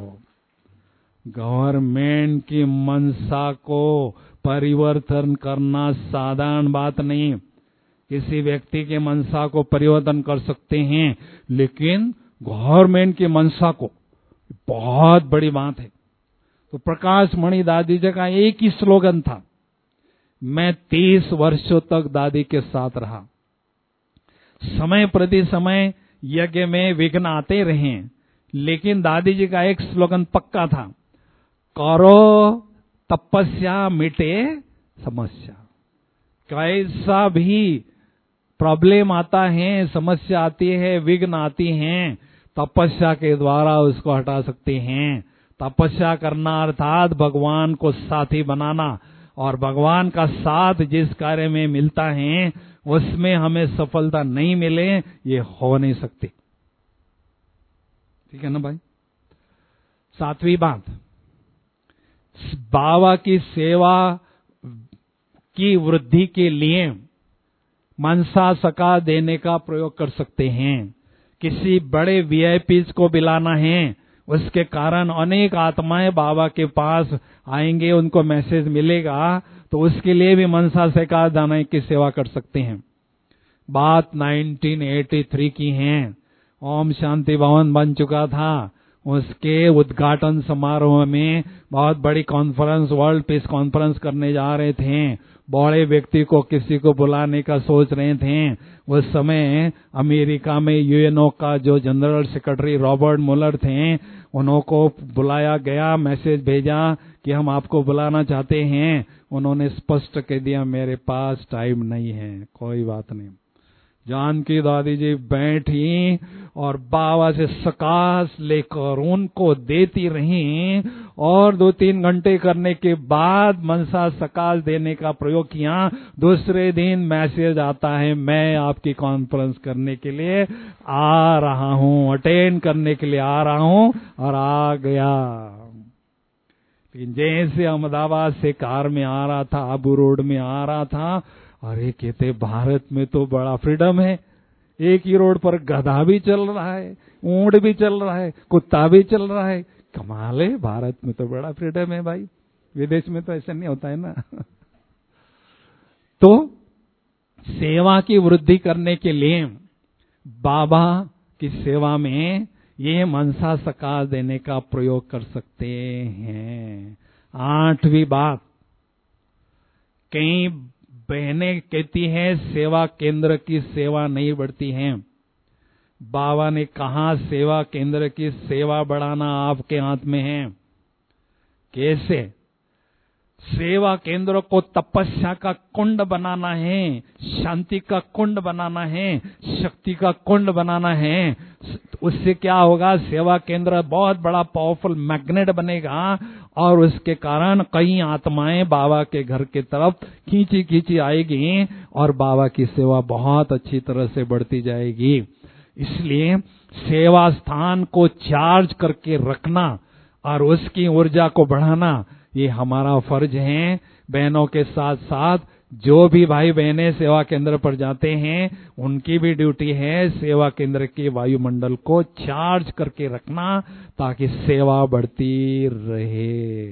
गवर्नमेंट की मनसा को परिवर्तन करना साधारण बात नहीं। किसी व्यक्ति के मनसा को परिवर्तन कर सकते हैं, लेकिन गवर्नमेंट की मनसा को बहुत बड़ी बात है। तो प्रकाश मणि दादी जी का एक ही स्लोगन था, मैं 30 वर्षों तक दादी के साथ रहा। समय प्रति समय यज्ञ में विघ्न आते रहे, लेकिन दादी जी का एक स्लोगन पक्का था, करो तपस्या मिटे समस्या। कैसा भी प्रॉब्लम आता है, समस्या आती है, विघ्न आती हैं, तपस्या के द्वारा उसको हटा सकते हैं। तपस्या करना अर्थात भगवान को साथी बनाना, और भगवान का साथ जिस कार्य में मिलता है उसमें हमें सफलता नहीं मिले, ये हो नहीं सकती। ठीक है ना भाई। 7वीं बात, बाबा की सेवा की वृद्धि के लिए मनसा सका देने का प्रयोग कर सकते हैं। किसी बड़े वीआईपीज को बुलाना है, उसके कारण अनेक आत्माएं बाबा के पास आएंगे, उनको मैसेज मिलेगा, तो उसके लिए भी मनसा सका देने की सेवा कर सकते हैं। बात 1983 की है। ओम शांति भवन बन चुका था, उसके उद्घाटन समारोह में बहुत बड़ी कॉन्फ्रेंस, वर्ल्ड पीस कॉन्फ्रेंस करने जा रहे थे। बड़े व्यक्ति को किसी को बुलाने का सोच रहे थे। उस समय अमेरिका में यूएनओ का जो जनरल सेक्रेटरी रॉबर्ट मुलर थे, उनको बुलाया गया, मैसेज भेजा कि हम आपको बुलाना चाहते हैं। उन्होंने स्पष्ट कह दिया मेरे पास टाइम नहीं है। कोई बात नहीं। जानकी दादी जी बैठी और बाबा से सकाश लेकर उनको देती रही, और 2-3 घंटे करने के बाद मनसा सकाश देने का प्रयोग किया। दूसरे दिन मैसेज आता है, मैं आपकी कॉन्फ्रेंस करने के लिए आ रहा हूं, अटेंड करने के लिए आ रहा हूं, और आ गया। लेकिन जैसे अहमदाबाद से कार में आ रहा था, आबू रोड में आ रहा था, अरे कहते भारत में तो बड़ा फ्रीडम है, एक ही रोड पर गधा भी चल रहा है, ऊंट भी चल रहा है, कुत्ता भी चल रहा है। कमाल है, भारत में तो बड़ा फ्रीडम है भाई, विदेश में तो ऐसा नहीं होता है ना। तो सेवा की वृद्धि करने के लिए बाबा की सेवा में ये मनसा सकाश देने का प्रयोग कर सकते हैं। 8वीं बात, कई बहनें कहती हैं सेवा केंद्र की सेवा नहीं बढ़ती है। बाबा ने कहा सेवा केंद्र की सेवा बढ़ाना आपके हाथ में है। कैसे? सेवा केंद्र को तपस्या का कुंड बनाना है, शांति का कुंड बनाना है, शक्ति का कुंड बनाना है। उससे क्या होगा, सेवा केंद्र बहुत बड़ा पावरफुल मैग्नेट बनेगा, और उसके कारण कई आत्माएं बाबा के घर की तरफ खींची खींची आएगी, और बाबा की सेवा बहुत अच्छी तरह से बढ़ती जाएगी। इसलिए सेवा स्थान को चार्ज करके रखना और उसकी ऊर्जा को बढ़ाना, ये हमारा फर्ज है। बहनों के साथ साथ जो भी भाई बहनें सेवा केंद्र पर जाते हैं, उनकी भी ड्यूटी है सेवा केंद्र के वायुमंडल को चार्ज करके रखना, ताकि सेवा बढ़ती रहे।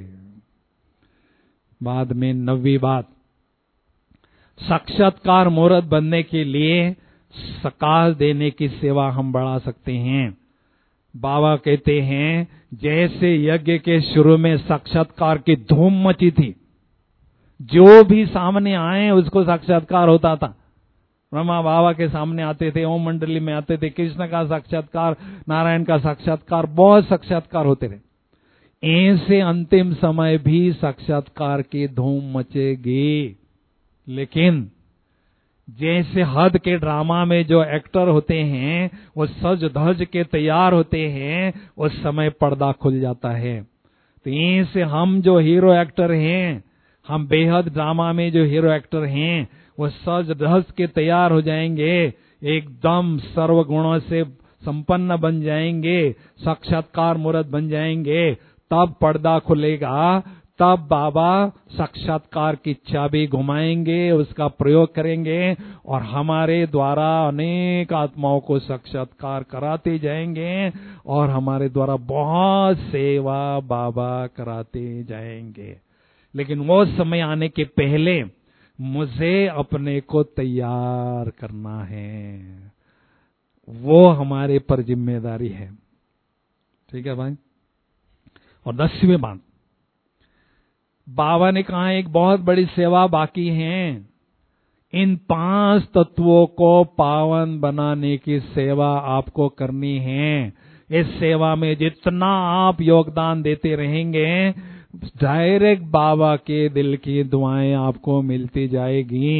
बाद में 9वीं बात, साक्षात्कार मुहूर्त बनने के लिए सकाश देने की सेवा हम बढ़ा सकते हैं। बाबा कहते हैं जैसे यज्ञ के शुरू में साक्षात्कार की धूम मची थी, जो भी सामने आए उसको साक्षात्कार होता था। ब्रह्मा बाबा के सामने आते थे, ओम मंडली में आते थे, कृष्ण का साक्षात्कार, नारायण का साक्षात्कार, बहुत साक्षात्कार होते रहे। ऐसे अंतिम समय भी साक्षात्कार की धूम मचेगी। लेकिन जैसे हद के ड्रामा में जो एक्टर होते हैं वो सज धज के तैयार होते हैं, उस समय पर्दा खुल जाता है। तो ऐसे हम जो हीरो एक्टर हैं, हम बेहद ड्रामा में जो हीरो एक्टर हैं, वो सज धज के तैयार हो जाएंगे, एकदम सर्व गुणों से संपन्न बन जाएंगे, साक्षात्कार मूर्त बन जाएंगे। तब पर्दा खुलेगा, तब बाबा साक्षात्कार की चाबी घुमाएंगे, उसका प्रयोग करेंगे, और हमारे द्वारा अनेक आत्माओं को साक्षात्कार कराते जाएंगे, और हमारे द्वारा बहुत सेवा बाबा कराते जाएंगे। लेकिन वो समय आने के पहले मुझे अपने को तैयार करना है, वो हमारे पर जिम्मेदारी है। ठीक है भाई। और 10वीं बात, बाबा ने कहा एक बहुत बड़ी सेवा बाकी है। इन 5 तत्वों को पावन बनाने की सेवा आपको करनी है। इस सेवा में जितना आप योगदान देते रहेंगे, डायरेक्ट बाबा के दिल की दुआएं आपको मिलती जाएगी।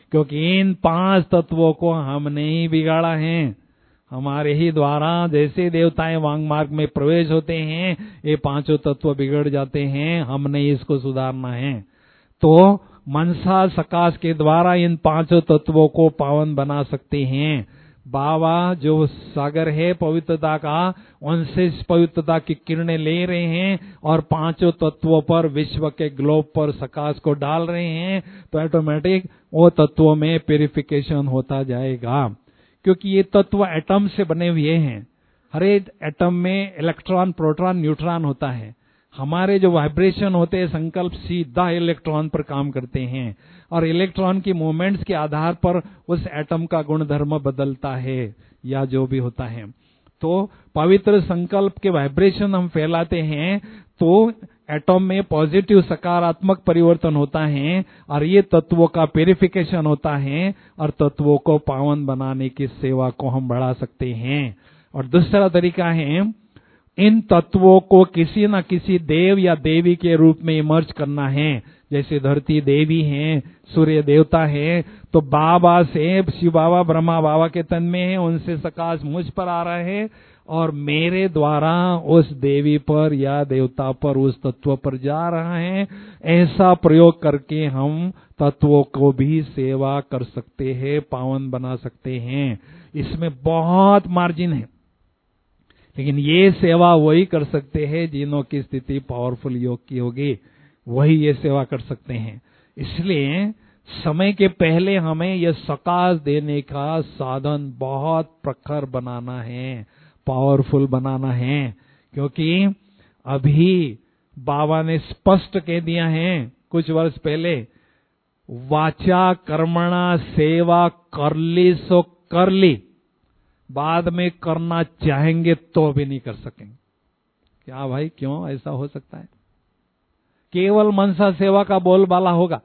क्योंकि इन 5 तत्वों को हमने ही बिगाड़ा है। हमारे ही द्वारा जैसे देवताएं वांग मार्ग में प्रवेश होते हैं, ये 5 तत्व बिगड़ जाते हैं। हमने इसको सुधारना है। तो मनसा सकाश के द्वारा इन 5 तत्वों को पावन बना सकते हैं। बाबा जो सागर है पवित्रता का, उनसे पवित्रता की किरणें ले रहे हैं और 5 तत्वों पर, विश्व के ग्लोब पर सकाश को डाल रहे हैं, तो ऑटोमेटिक वो तत्वों में प्यूरिफिकेशन होता जाएगा। क्योंकि ये तत्व एटम से बने हुए हैं। हर एक एटम में इलेक्ट्रॉन, प्रोटॉन, न्यूट्रॉन होता है। हमारे जो वाइब्रेशन होते हैं, संकल्प सीधा इलेक्ट्रॉन पर काम करते हैं और इलेक्ट्रॉन की मूवमेंट्स के आधार पर उस एटम का गुणधर्म बदलता है या जो भी होता है। तो पवित्र संकल्प के वाइब्रेशन हम फैलाते हैं तो एटम में पॉजिटिव सकारात्मक परिवर्तन होता है और ये तत्वों का प्यूरिफिकेशन होता है और तत्वों को पावन बनाने की सेवा को हम बढ़ा सकते हैं। और दूसरा तरीका है, इन तत्वों को किसी न किसी देव या देवी के रूप में इमर्ज करना है। जैसे धरती देवी है, सूर्य देवता है, तो बाबा से, शिव बाबा ब्रह्मा बाबा के तन में है, उनसे सकाश मुझ पर आ रहा है और मेरे द्वारा उस देवी पर या देवता पर, उस तत्व पर जा रहा है। ऐसा प्रयोग करके हम तत्वों को भी सेवा कर सकते हैं, पावन बना सकते हैं। इसमें बहुत मार्जिन है, लेकिन ये सेवा वही कर सकते हैं जिन्हों की स्थिति पावरफुल योग की होगी, वही ये सेवा कर सकते हैं। इसलिए समय के पहले हमें यह सकाश देने का साधन बहुत प्रखर बनाना है, पावरफुल बनाना है। क्योंकि अभी बाबा ने स्पष्ट कह दिया है कुछ वर्ष पहले, वाचा कर्मणा सेवा कर ली सो कर ली, बाद में करना चाहेंगे तो भी नहीं कर सकेंगे। क्या भाई, क्यों ऐसा हो सकता है? केवल मनसा सेवा का बोलबाला होगा।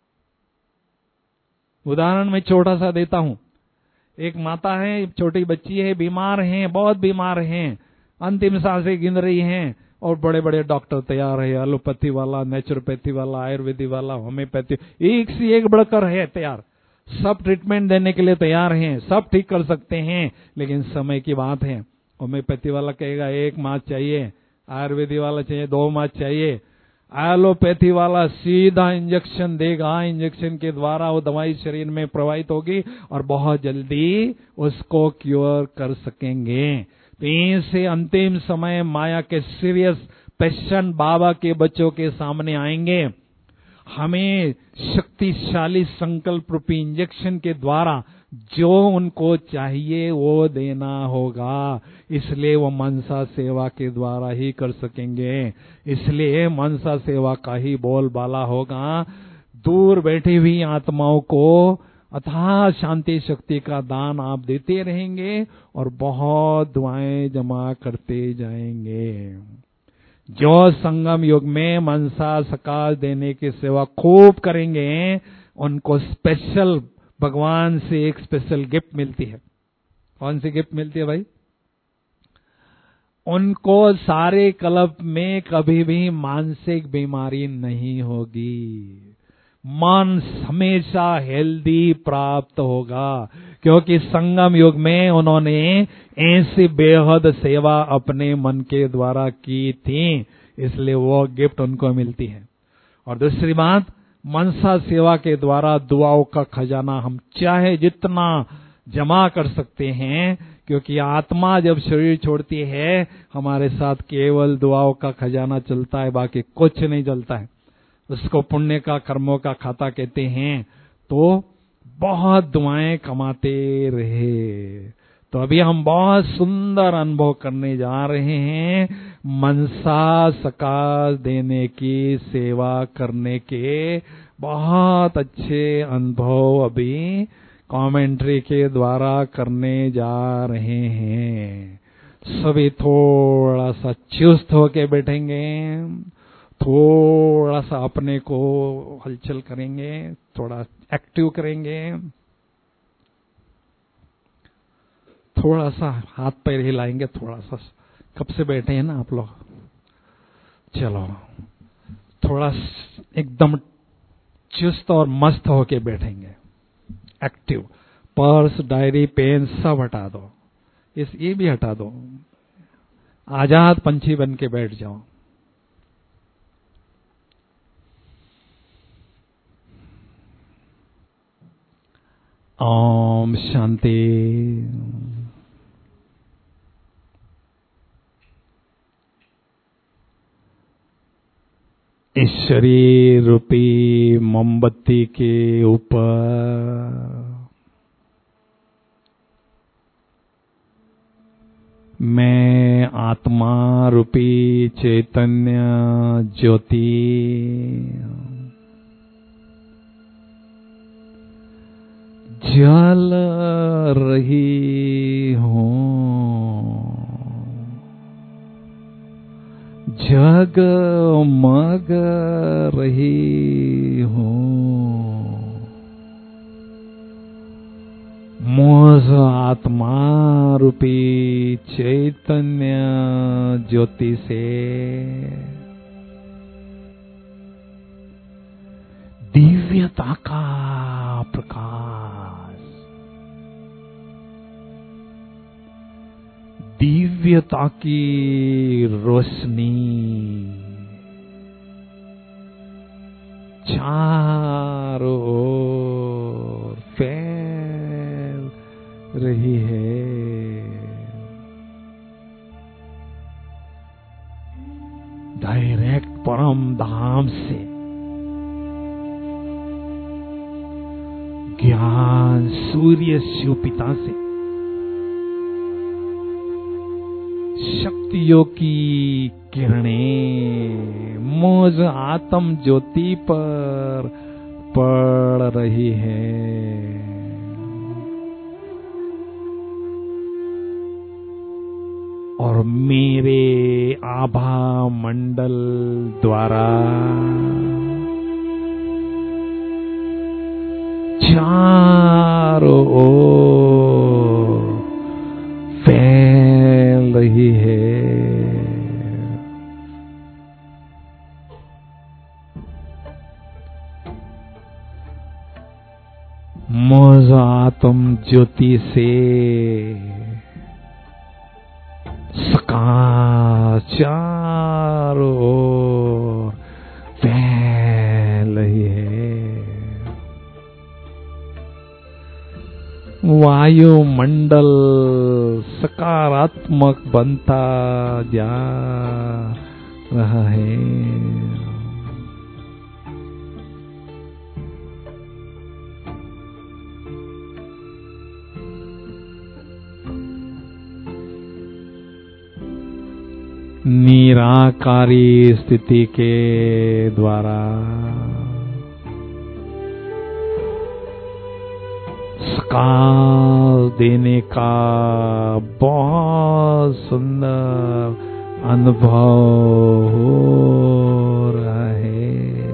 उदाहरण मैं छोटा सा देता हूं। एक माता है, छोटी बच्ची है, बीमार है, बहुत बीमार है, अंतिम सांसें गिन रही हैं और बड़े बड़े डॉक्टर तैयार है, एलोपैथी वाला, नेचुरोपैथी वाला, आयुर्वेदिक वाला, होम्योपैथी, एक से एक बढ़कर है तैयार। सब ट्रीटमेंट देने के लिए तैयार हैं, सब ठीक कर सकते हैं, लेकिन समय की बात है। होम्योपैथी वाला कहेगा 1 मास चाहिए, आयुर्वेदिक वाला चाहिए 2 मास चाहिए, एलोपैथी वाला सीधा इंजेक्शन देगा, इंजेक्शन के द्वारा वो दवाई शरीर में प्रवाहित होगी और बहुत जल्दी उसको क्योर कर सकेंगे। तो इनसे अंतिम समय माया के सीरियस पेशेंट बाबा के बच्चों के सामने आएंगे। हमें शक्तिशाली संकल्प रूपी इंजेक्शन के द्वारा जो उनको चाहिए वो देना होगा। इसलिए वो मनसा सेवा के द्वारा ही कर सकेंगे। इसलिए मनसा सेवा का ही बोलबाला होगा। दूर बैठी हुई आत्माओं को अथाह शांति शक्ति का दान आप देते रहेंगे और बहुत दुआएं जमा करते जाएंगे। जो संगम युग में मनसा सकाश देने की सेवा खूब करेंगे, उनको स्पेशल भगवान से एक स्पेशल गिफ्ट मिलती है। कौन सी गिफ्ट मिलती है भाई? उनको सारे कल्प में कभी भी मानसिक बीमारी नहीं होगी। मन हमेशा हेल्दी प्राप्त होगा, क्योंकि संगम युग में उन्होंने ऐसी बेहद सेवा अपने मन के द्वारा की थी, इसलिए वो गिफ्ट उनको मिलती है। और दूसरी बात, मनसा सेवा के द्वारा दुआओं का खजाना हम चाहे जितना जमा कर सकते हैं, क्योंकि आत्मा जब शरीर छोड़ती है हमारे साथ केवल दुआओं का खजाना चलता है, बाकी कुछ नहीं चलता है। उसको पुण्य का, कर्मों का खाता कहते हैं। तो बहुत दुआएं कमाते रहे। तो अभी हम बहुत सुंदर अनुभव करने जा रहे हैं, मनसा सकाश देने की सेवा करने के बहुत अच्छे अनुभव अभी कमेंट्री के द्वारा करने जा रहे हैं। सभी थोड़ा सा चुस्त होके बैठेंगे, थोड़ा सा अपने को हलचल करेंगे, थोड़ा एक्टिव करेंगे, थोड़ा सा हाथ पैर हिलाएंगे, थोड़ा सा। कब से बैठे हैं ना आप लोग? चलो थोड़ा एकदम चुस्त और मस्त होके बैठेंगे। एक्टिव। पर्स, डायरी, पेन सब हटा दो, ये भी हटा दो, आजाद पंछी बन के बैठ जाओ। ओम शांति। इस शरीर रूपी मोमबत्ती के ऊपर मैं आत्मा रूपी चैतन्य ज्योति जल रही हूँ, जगमग रही हूँ। मुझ आत्मा रूपी चैतन्य ज्योति से दिव्यता का प्रकाश, दिव्यता की रोशनी चारों ओर फैल रही है। डायरेक्ट परम धाम से ज्ञान सूर्य शिव पिता से शक्तियों की किरणें मुझ आत्म ज्योति पर पड़ रही है। और मेरे आभा मंडल द्वारा चारों ओर फैल रही है। मुझ आत्म ज्योति से प्रकाश चारों ओर फैल रही है। वायुमंडल सकारात्मक बनता जा रहा है। निराकारी स्थिति के द्वारा प्रकाश देने का बहुत सुंदर अनुभव हो रहा है।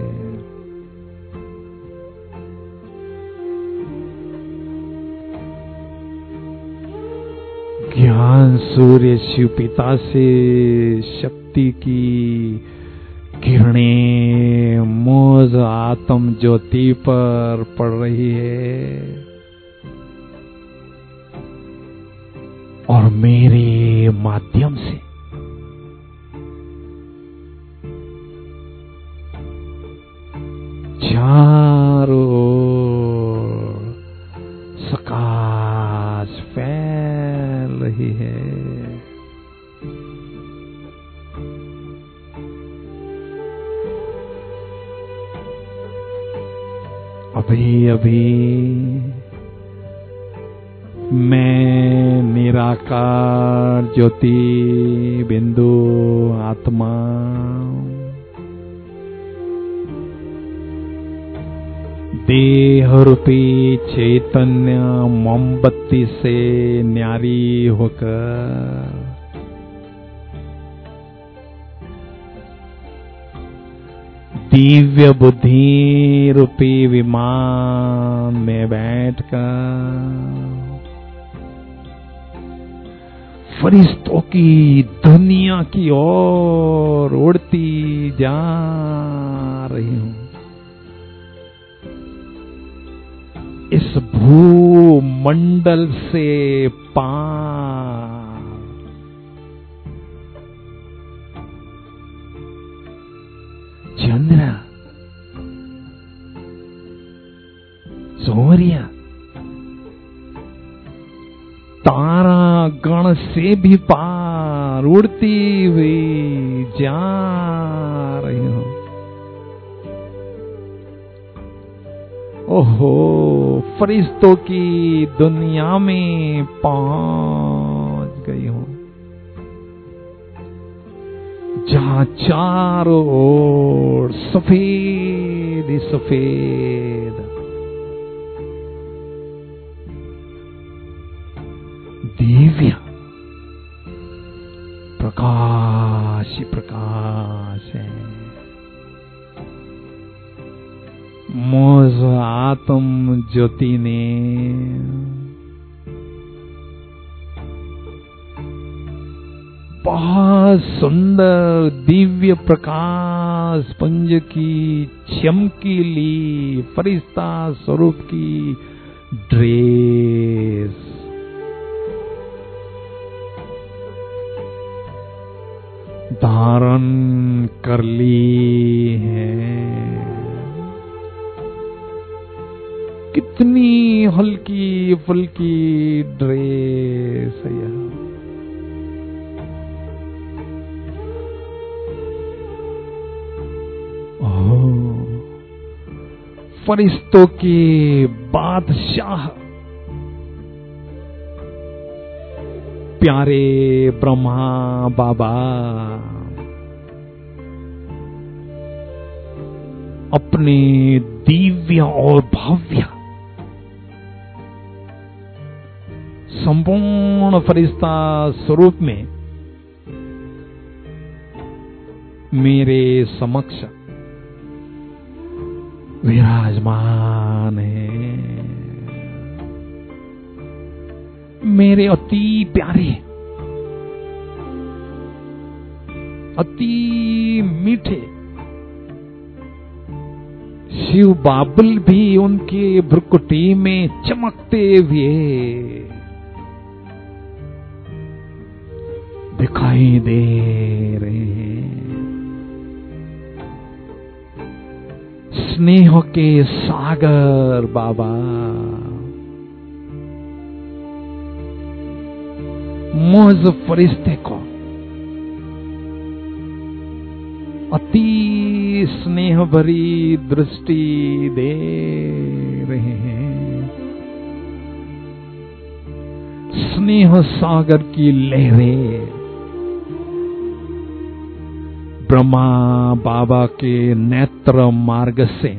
ज्ञान सूर्य शिव पिता से शक्ति की किरणें मुझ आत्म ज्योति पर पड़ रही है और मेरे माध्यम से चारों ओर प्रकाश फैल रही है। अभी अभी मैं निराकार ज्योति बिंदु आत्मा देह रूपी चैतन्य मोमबत्ती से न्यारी होकर दिव्य बुद्धि रूपी विमान में बैठकर फरिश्तों की दुनिया की ओर उड़ती जा रही हूं। इस इस भूमंडल से पार। चंद्र, सूर्य, तारा गण से भी पार उड़ती हुई जा रही हो। ओहो, फरिश्तों की दुनिया में पहुंच गई हूं, जहां चारों ओर सफेद ही सफेद, दिव्य प्रकाश ही प्रकाश है। मुझ आत्म ज्योति ने बहुत सुंदर दिव्य प्रकाश पुंज की चमकीली फरिश्ता स्वरूप की ड्रेस धारण कर ली है। कितनी हल्की फुल्की ड्रेस है यह। फरिश्तों के बादशाह प्यारे ब्रह्मा बाबा अपने दिव्य और भव्य संपूर्ण फरिश्ता स्वरूप में मेरे समक्ष विराजमान है। मेरे अति प्यारे, अति मीठे शिव बाबुल भी उनके भ्रुकुटी में चमकते हुए दिखाई दे रहे हैं। स्नेह के सागर बाबा मुझ फरिश्ते को अति स्नेह भरी दृष्टि दे रहे हैं। स्नेह सागर की लहरें ब्रह्मा बाबा के नेत्र मार्ग से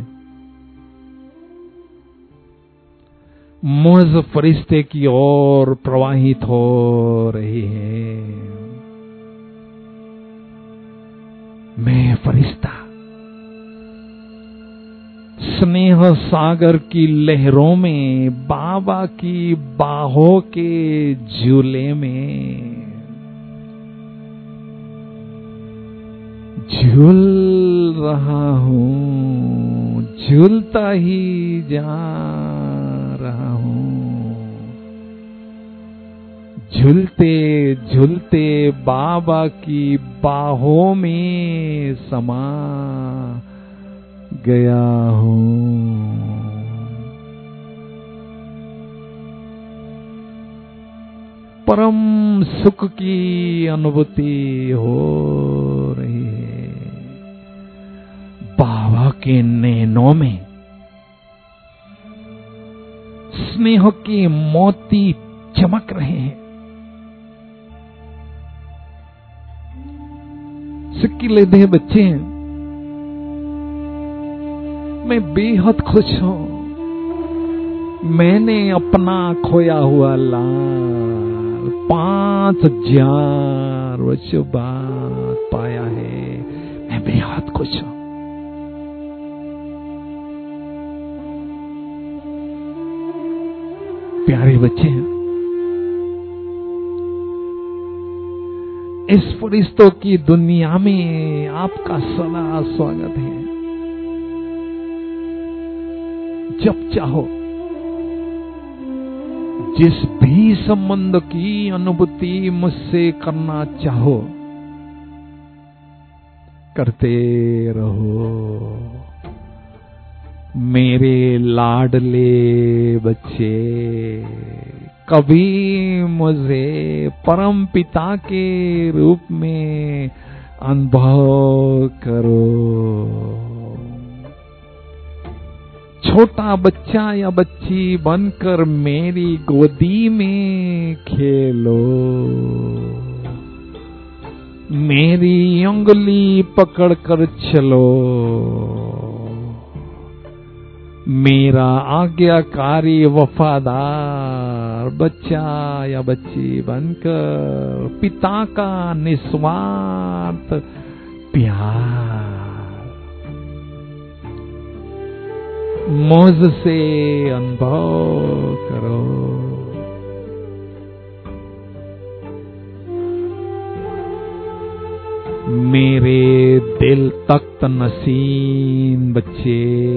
मुझ फरिश्ते की ओर प्रवाहित हो रही है। मैं फरिश्ता स्नेह सागर की लहरों में बाबा की बाहों के झूले में झूल रहा हूँ, झूलता ही जा रहा हूँ। झूलते झूलते बाबा की बाहों में समा गया हूँ। परम सुख की अनुभूति हो रही है। बाबा के नैनों में स्नेह के मोती चमक रहे हैं। सिक्किले दे बच्चे हैं, मैं बेहद खुश हूं। मैंने अपना खोया हुआ लाल 5000 वर्षों बाद पाया है। मैं बेहद खुश हूं। प्यारे बच्चे हैं, इस फरिश्तों की दुनिया में आपका सदा स्वागत है। जब चाहो जिस भी संबंध की अनुभूति मुझसे करना चाहो करते रहो। मेरे लाडले बच्चे, कभी मुझे परम पिता के रूप में अनुभव करो। छोटा बच्चा या बच्ची बनकर मेरी गोदी में खेलो। मेरी उंगली पकड़कर चलो। मेरा आज्ञाकारी वफादार बच्चा या बच्ची बनकर पिता का निस्वार्थ प्यार मुझसे अनुभव करो। मेरे दिल तख्त नसीन बच्चे,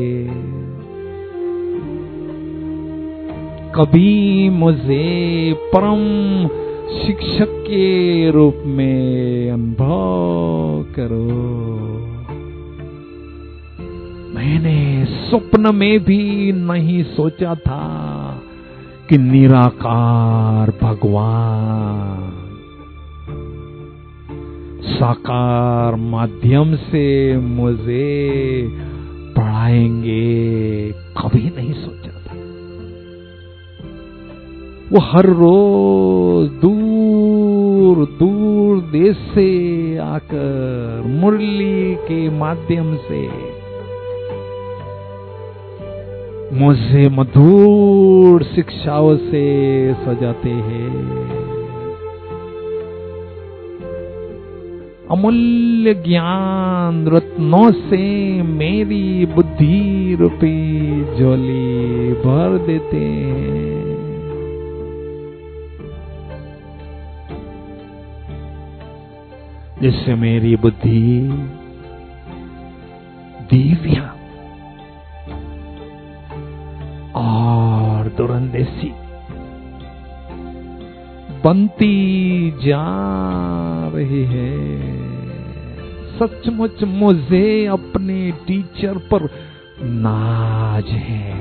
कभी मुझे परम शिक्षक के रूप में अनुभव करो। मैंने स्वप्न में भी नहीं सोचा था कि निराकार भगवान साकार माध्यम से मुझे पढ़ाएंगे, कभी नहीं सोचा था। वो हर रोज दूर दूर देश से आकर मुरली के माध्यम से मुझे मधुर शिक्षाओं से सजाते हैं। अमूल्य ज्ञान रत्नों से मेरी बुद्धि रूपी झोली भर देते हैं। जिससे मेरी बुद्धि दिव्या और दुरंदेशी बनती जा रही है। सचमुच मुझे अपने टीचर पर नाज है।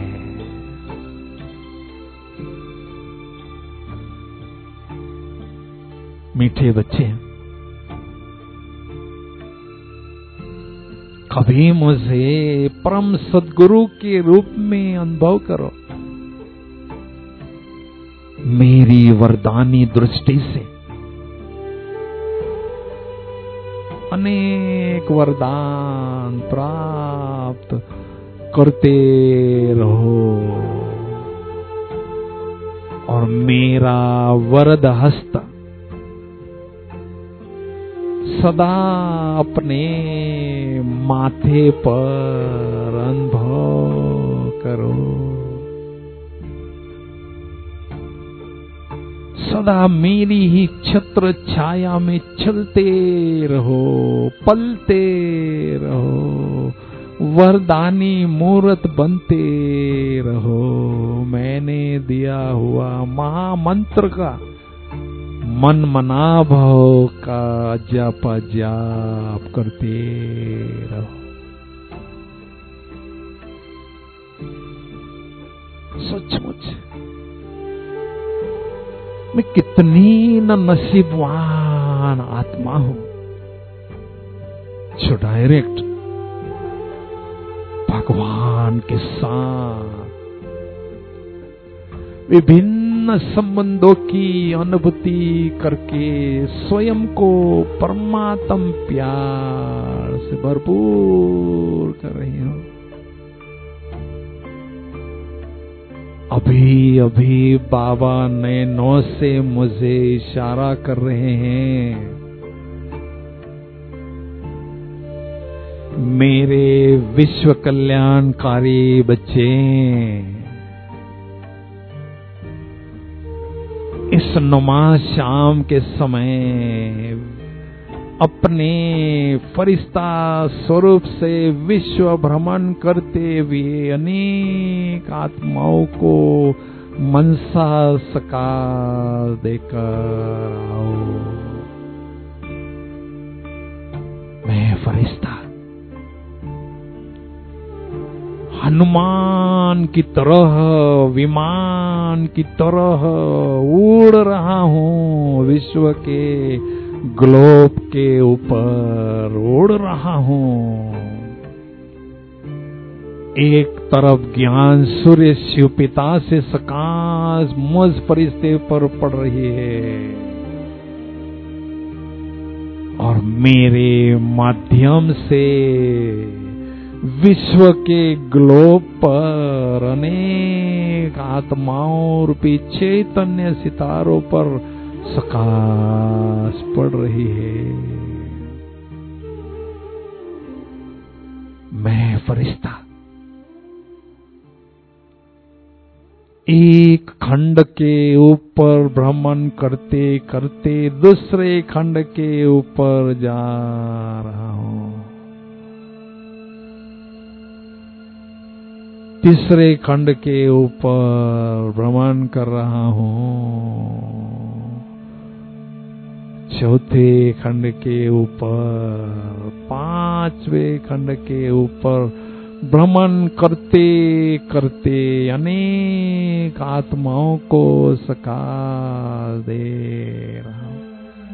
मीठे बच्चे, कभी मुझे परम सद्गुरु के रूप में अनुभव करो। मेरी वरदानी दृष्टि से अनेक वरदान प्राप्त करते रहो और मेरा वरद हस्त सदा अपने माथे पर अनुभव करो। सदा मेरी ही छत्र छाया में चलते रहो, पलते रहो, वरदानी मूर्त बनते रहो। मैंने दिया हुआ महामंत्र का मन मनाभाव का जप जाप करते रहो। सचमुच मैं कितनी न नसीबवान आत्मा हूं जो डायरेक्ट भगवान के साथ विभिन्न संबंधों की अनुभूति करके स्वयं को परमात्म प्यार से भरपूर कर रही हूं। अभी अभी बाबा नैनों से मुझे इशारा कर रहे हैं। मेरे विश्व कल्याणकारी बच्चे, इस नुमा शाम के समय अपने फरिश्ता स्वरूप से विश्व भ्रमण करते हुए अनेक आत्माओं को मनसा सकार देकर आओ। मैं फरिश्ता हनुमान की तरह, विमान की तरह उड़ रहा हूँ, विश्व के ग्लोब के ऊपर उड़ रहा हूँ। एक तरफ ज्ञान सूर्य शिव पिता से सकाश मुझ फरिश्ते पर पड़ रही है और मेरे माध्यम से विश्व के ग्लोब पर अनेक आत्माओं रूपी चैतन्य सितारों पर प्रकाश पड़ रही है। मैं फरिश्ता एक खंड के ऊपर भ्रमण करते करते दूसरे खंड के ऊपर जा रहा हूं। तीसरे खंड के ऊपर भ्रमण कर रहा हूं। चौथे खंड के ऊपर, पांचवें खंड के ऊपर भ्रमण करते करते अनेक आत्माओं को सकार दे रहा हूं।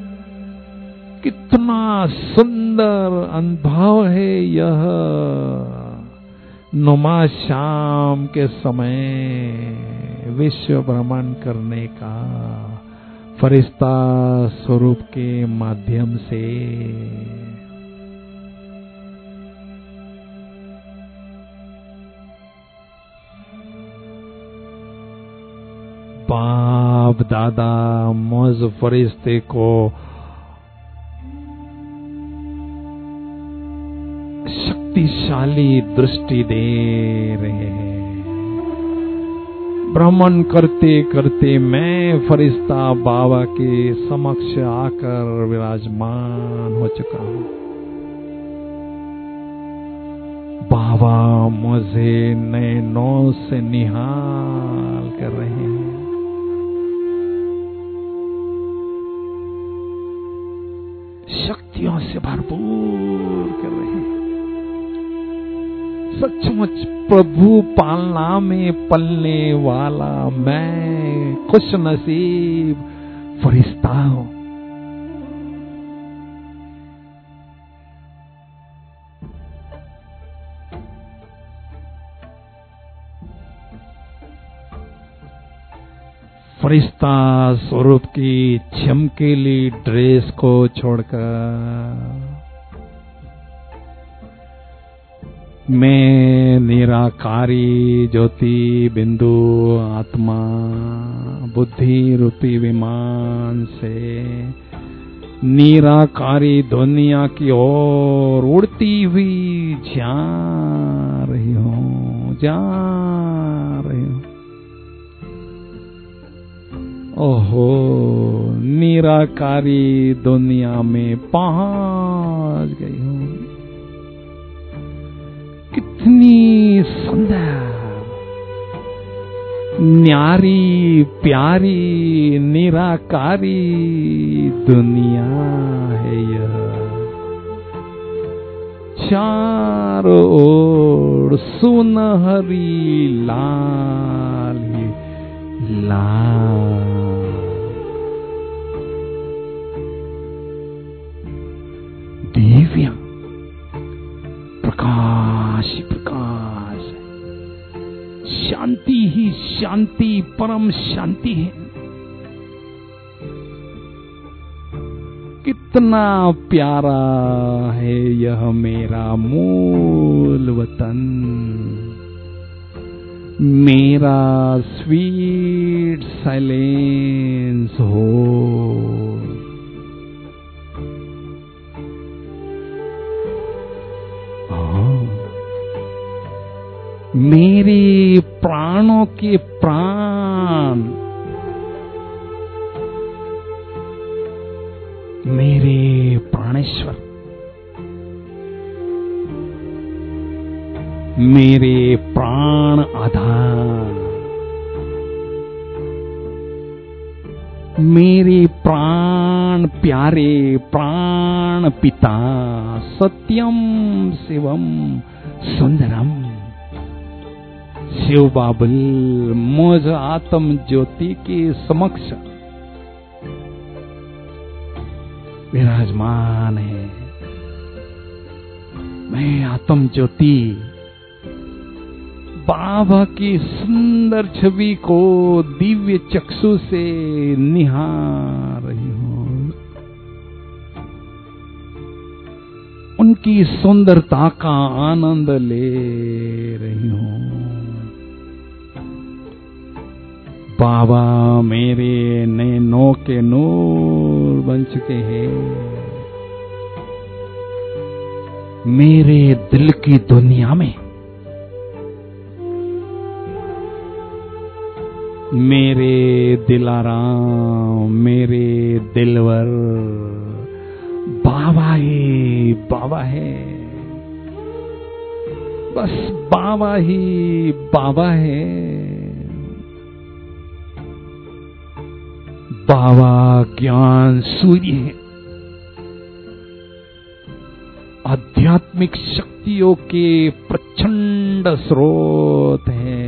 कितना सुंदर अनुभव है यह नुमा शाम के समय विश्व भ्रमण करने का फरिश्ता स्वरूप के माध्यम से। बाप दादा मुझ फरिश्ते को शक्तिशाली दृष्टि दे रहे हैं। भ्रमण करते करते मैं फरिश्ता बाबा के समक्ष आकर विराजमान हो चुका हूं। बाबा मुझे नयनों से निहाल कर रहे हैं। शक्तियों से भरपूर कर रहे हैं। सचमुच प्रभु पालना में पलने वाला मैं खुश नसीब फरिश्ता हूं। फरिश्ता स्वरूप की चमकीली ड्रेस को छोड़कर मैं निराकारी ज्योति बिंदु आत्मा बुद्धि रूपी विमान से निराकारी दुनिया की ओर उड़ती हुई जा रही हूं। ओहो, निराकारी दुनिया में पहुंच गई हूं। कितनी सुंदर, न्यारी प्यारी निराकारी दुनिया है यह। चारों ओर सुनहरी लाल ही लाल, दिव्य प्रकाश ही प्रकाश है। शांति ही शांति, परम शांति है। कितना प्यारा है यह मेरा मूल वतन, मेरा स्वीट साइलेंस हो। मेरे प्राणों के प्राण, मेरे प्राणेश्वर, मेरे प्राण आधार, मेरे प्राण प्यारे प्राण पिता सत्यम शिवम सुंदरम। शिव बाबुल मुझ आत्म ज्योति के समक्ष विराजमान है। मैं आत्म ज्योति बाबा की सुंदर छवि को दिव्य चक्षु से निहार रही हूं। उनकी सुंदरता का आनंद ले रही हूं। बाबा मेरे नैनों के नूर बन चुके हैं। मेरे दिल की दुनिया में मेरे दिलाराम मेरे दिलवर बाबा ही बाबा है। बस बाबा ही बाबा है। बाबा ज्ञान सूर्य है। आध्यात्मिक शक्तियों के प्रचंड स्रोत है।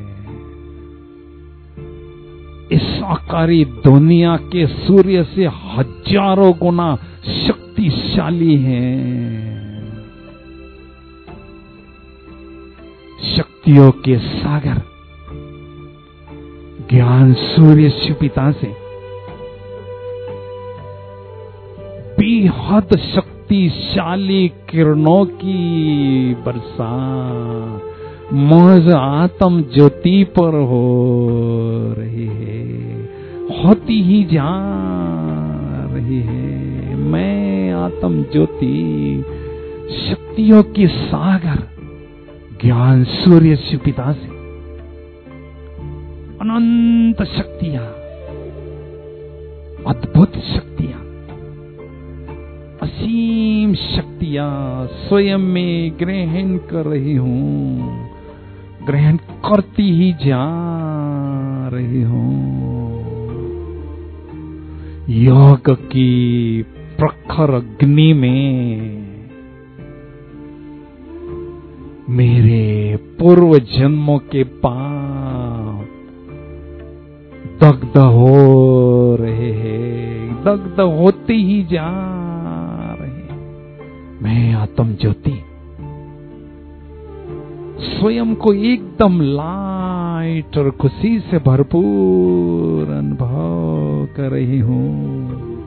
इस साकारी दुनिया के सूर्य से हजारों गुना शक्तिशाली हैं। शक्तियों के सागर ज्ञान सूर्य शिव पिता से बेहद शक्तिशाली किरणों की बरसात मुझ आत्म ज्योति पर हो रही है, होती ही जा रही है। मैं आत्म ज्योति शक्तियों के सागर ज्ञान सूर्य शिव पिता से अनंत शक्तियां, अद्भुत शक्तियां, असीम शक्तियां स्वयं में ग्रहण कर रही हूं, ग्रहण करती ही जा रही हूं। योग की प्रखर अग्नि में मेरे पूर्व जन्मों के पाप दग्ध हो रहे हैं, दग्ध होते ही जा रहे। मैं आत्म ज्योति स्वयं को एकदम लाइट और खुशी से भरपूर अनुभव कर रही हूं।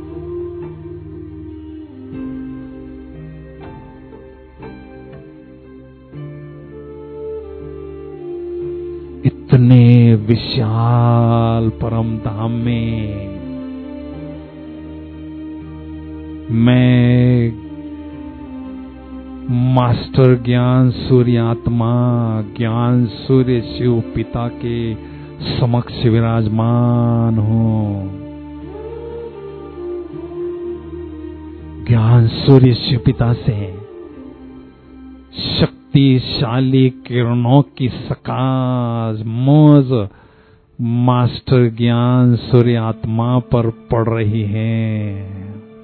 इतने विशाल परम धाम में मैं मास्टर ज्ञान सूर्य आत्मा, ज्ञान सूर्य शिव पिता के समक्ष विराजमान हूं। ज्ञान सूर्य शिव पिता से शक्तिशाली किरणों की सकाश मुझ मास्टर ज्ञान सूर्य आत्मा पर पड़ रही है,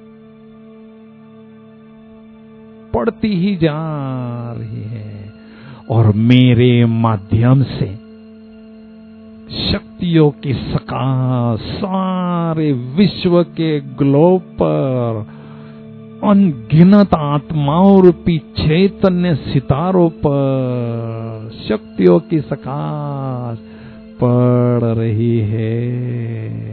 पड़ती ही जा रही है और मेरे माध्यम से शक्तियों की सकाश सारे विश्व के ग्लोब पर अनगिनत आत्माओं रूपी चैतन्य सितारों पर शक्तियों की सकाश पड़ रही है।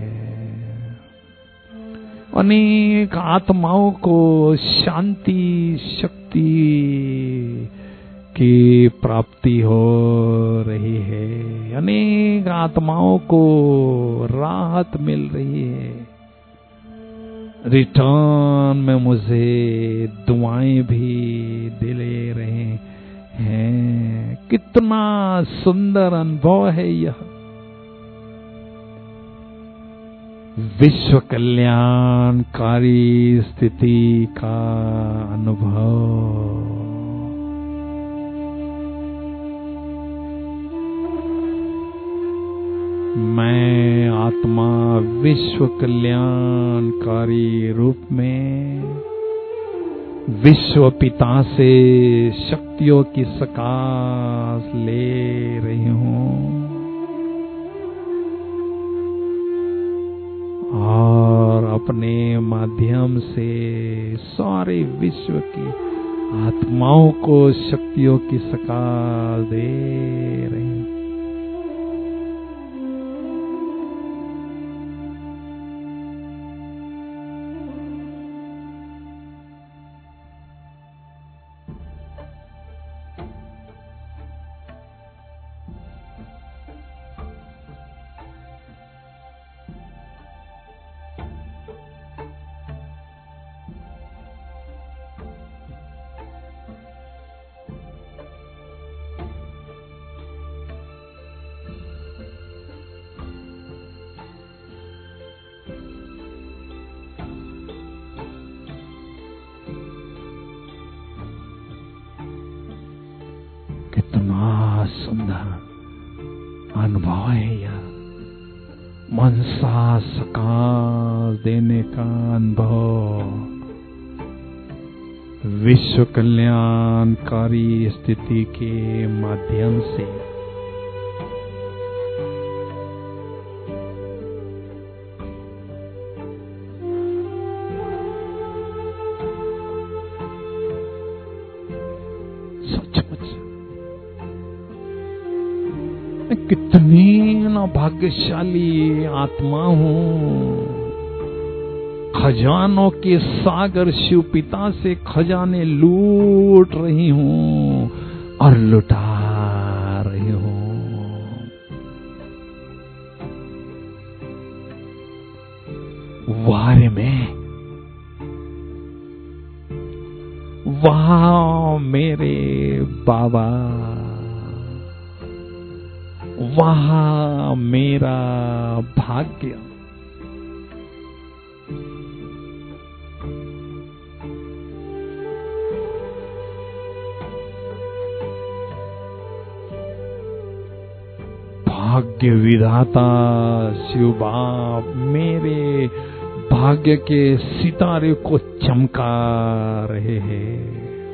अनेक आत्माओं को शांति शक्ति की प्राप्ति हो रही है, अनेक आत्माओं को राहत मिल रही है। रिटर्न में मुझे दुआएं भी दे रहे हैं। कितना सुंदर अनुभव है यह, विश्व कल्याणकारी स्थिति का अनुभव। मैं आत्मा विश्व कल्याणकारी रूप में विश्व पिता से शक्तियों की सकाश ले रही हूँ और अपने माध्यम से सारे विश्व की आत्माओं को शक्तियों की सकाश दे रही हूँ। कितना सुंदर अनुभव है यह मनसा सकाश देने का अनुभव। विश्व कल्याणकारी स्थिति के माध्यम से कितनी ना भाग्यशाली आत्मा हूँ। खजानों के सागर शिव पिता से खजाने लूट रही हूँ और लुटा रही हूँ। वारे में वाह मेरे बाबा, वहाँ मेरा भाग्य। भाग्य विधाता शिव बाप मेरे भाग्य के सितारे को चमका रहे हैं।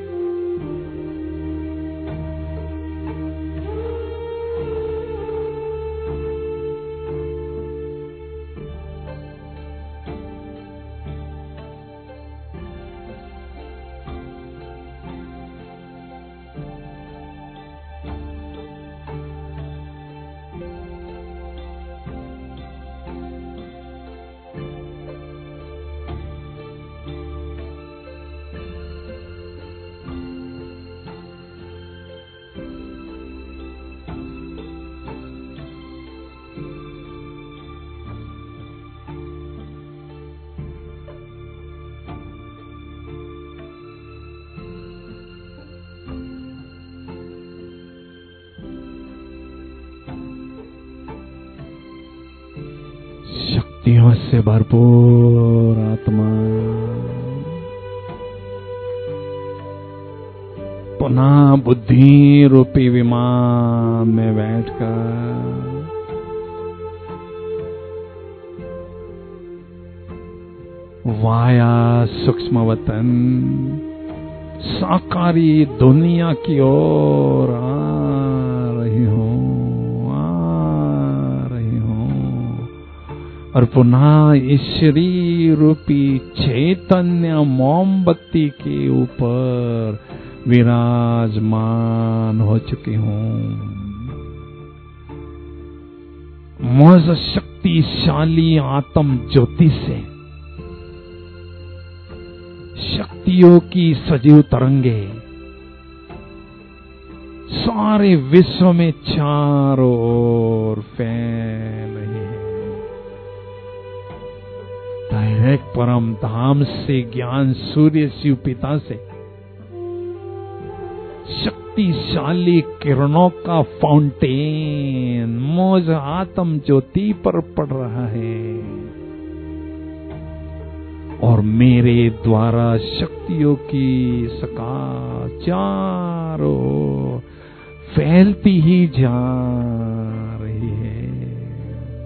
शक्तियों से भरपूर आत्मा पुनः बुद्धि रूपी विमान में बैठकर वाया सूक्ष्म वतन साकारी दुनिया की ओर आ रही हूँ और पुनः ईश्वरी रूपी चैतन्य मोमबत्ती के ऊपर विराजमान हो चुकी हूँ। मुझ शक्तिशाली आत्म ज्योति से शक्तियों की सजीव तरंगे सारे विश्व में चारों ओर फैल रही है। डायरेक्ट परम धाम से ज्ञान सूर्य शिव पिता से शक्तिशाली किरणों का फाउंटेन मुझ आत्म ज्योति पर पड़ रहा है और मेरे द्वारा शक्तियों की सकाश चारों फैलती ही जा रही है।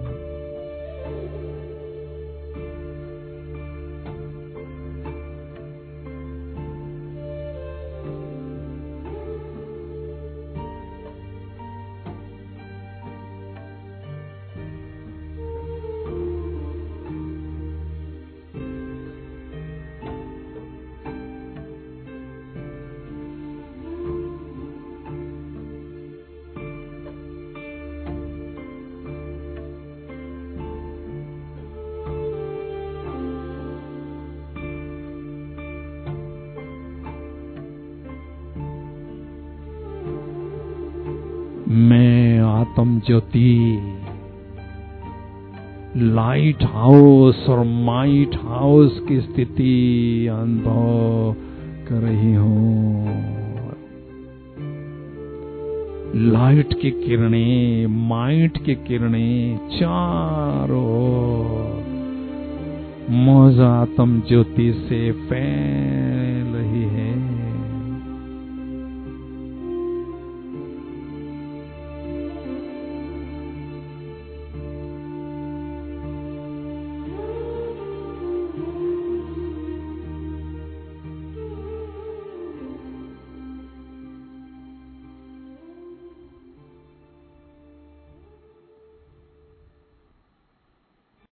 आत्म ज्योति लाइट हाउस और माइट हाउस की स्थिति अनुभव कर रही हूं। लाइट की किरणें, माइट की किरणें चारों ओर मौज आत्म ज्योति से फैल रही है।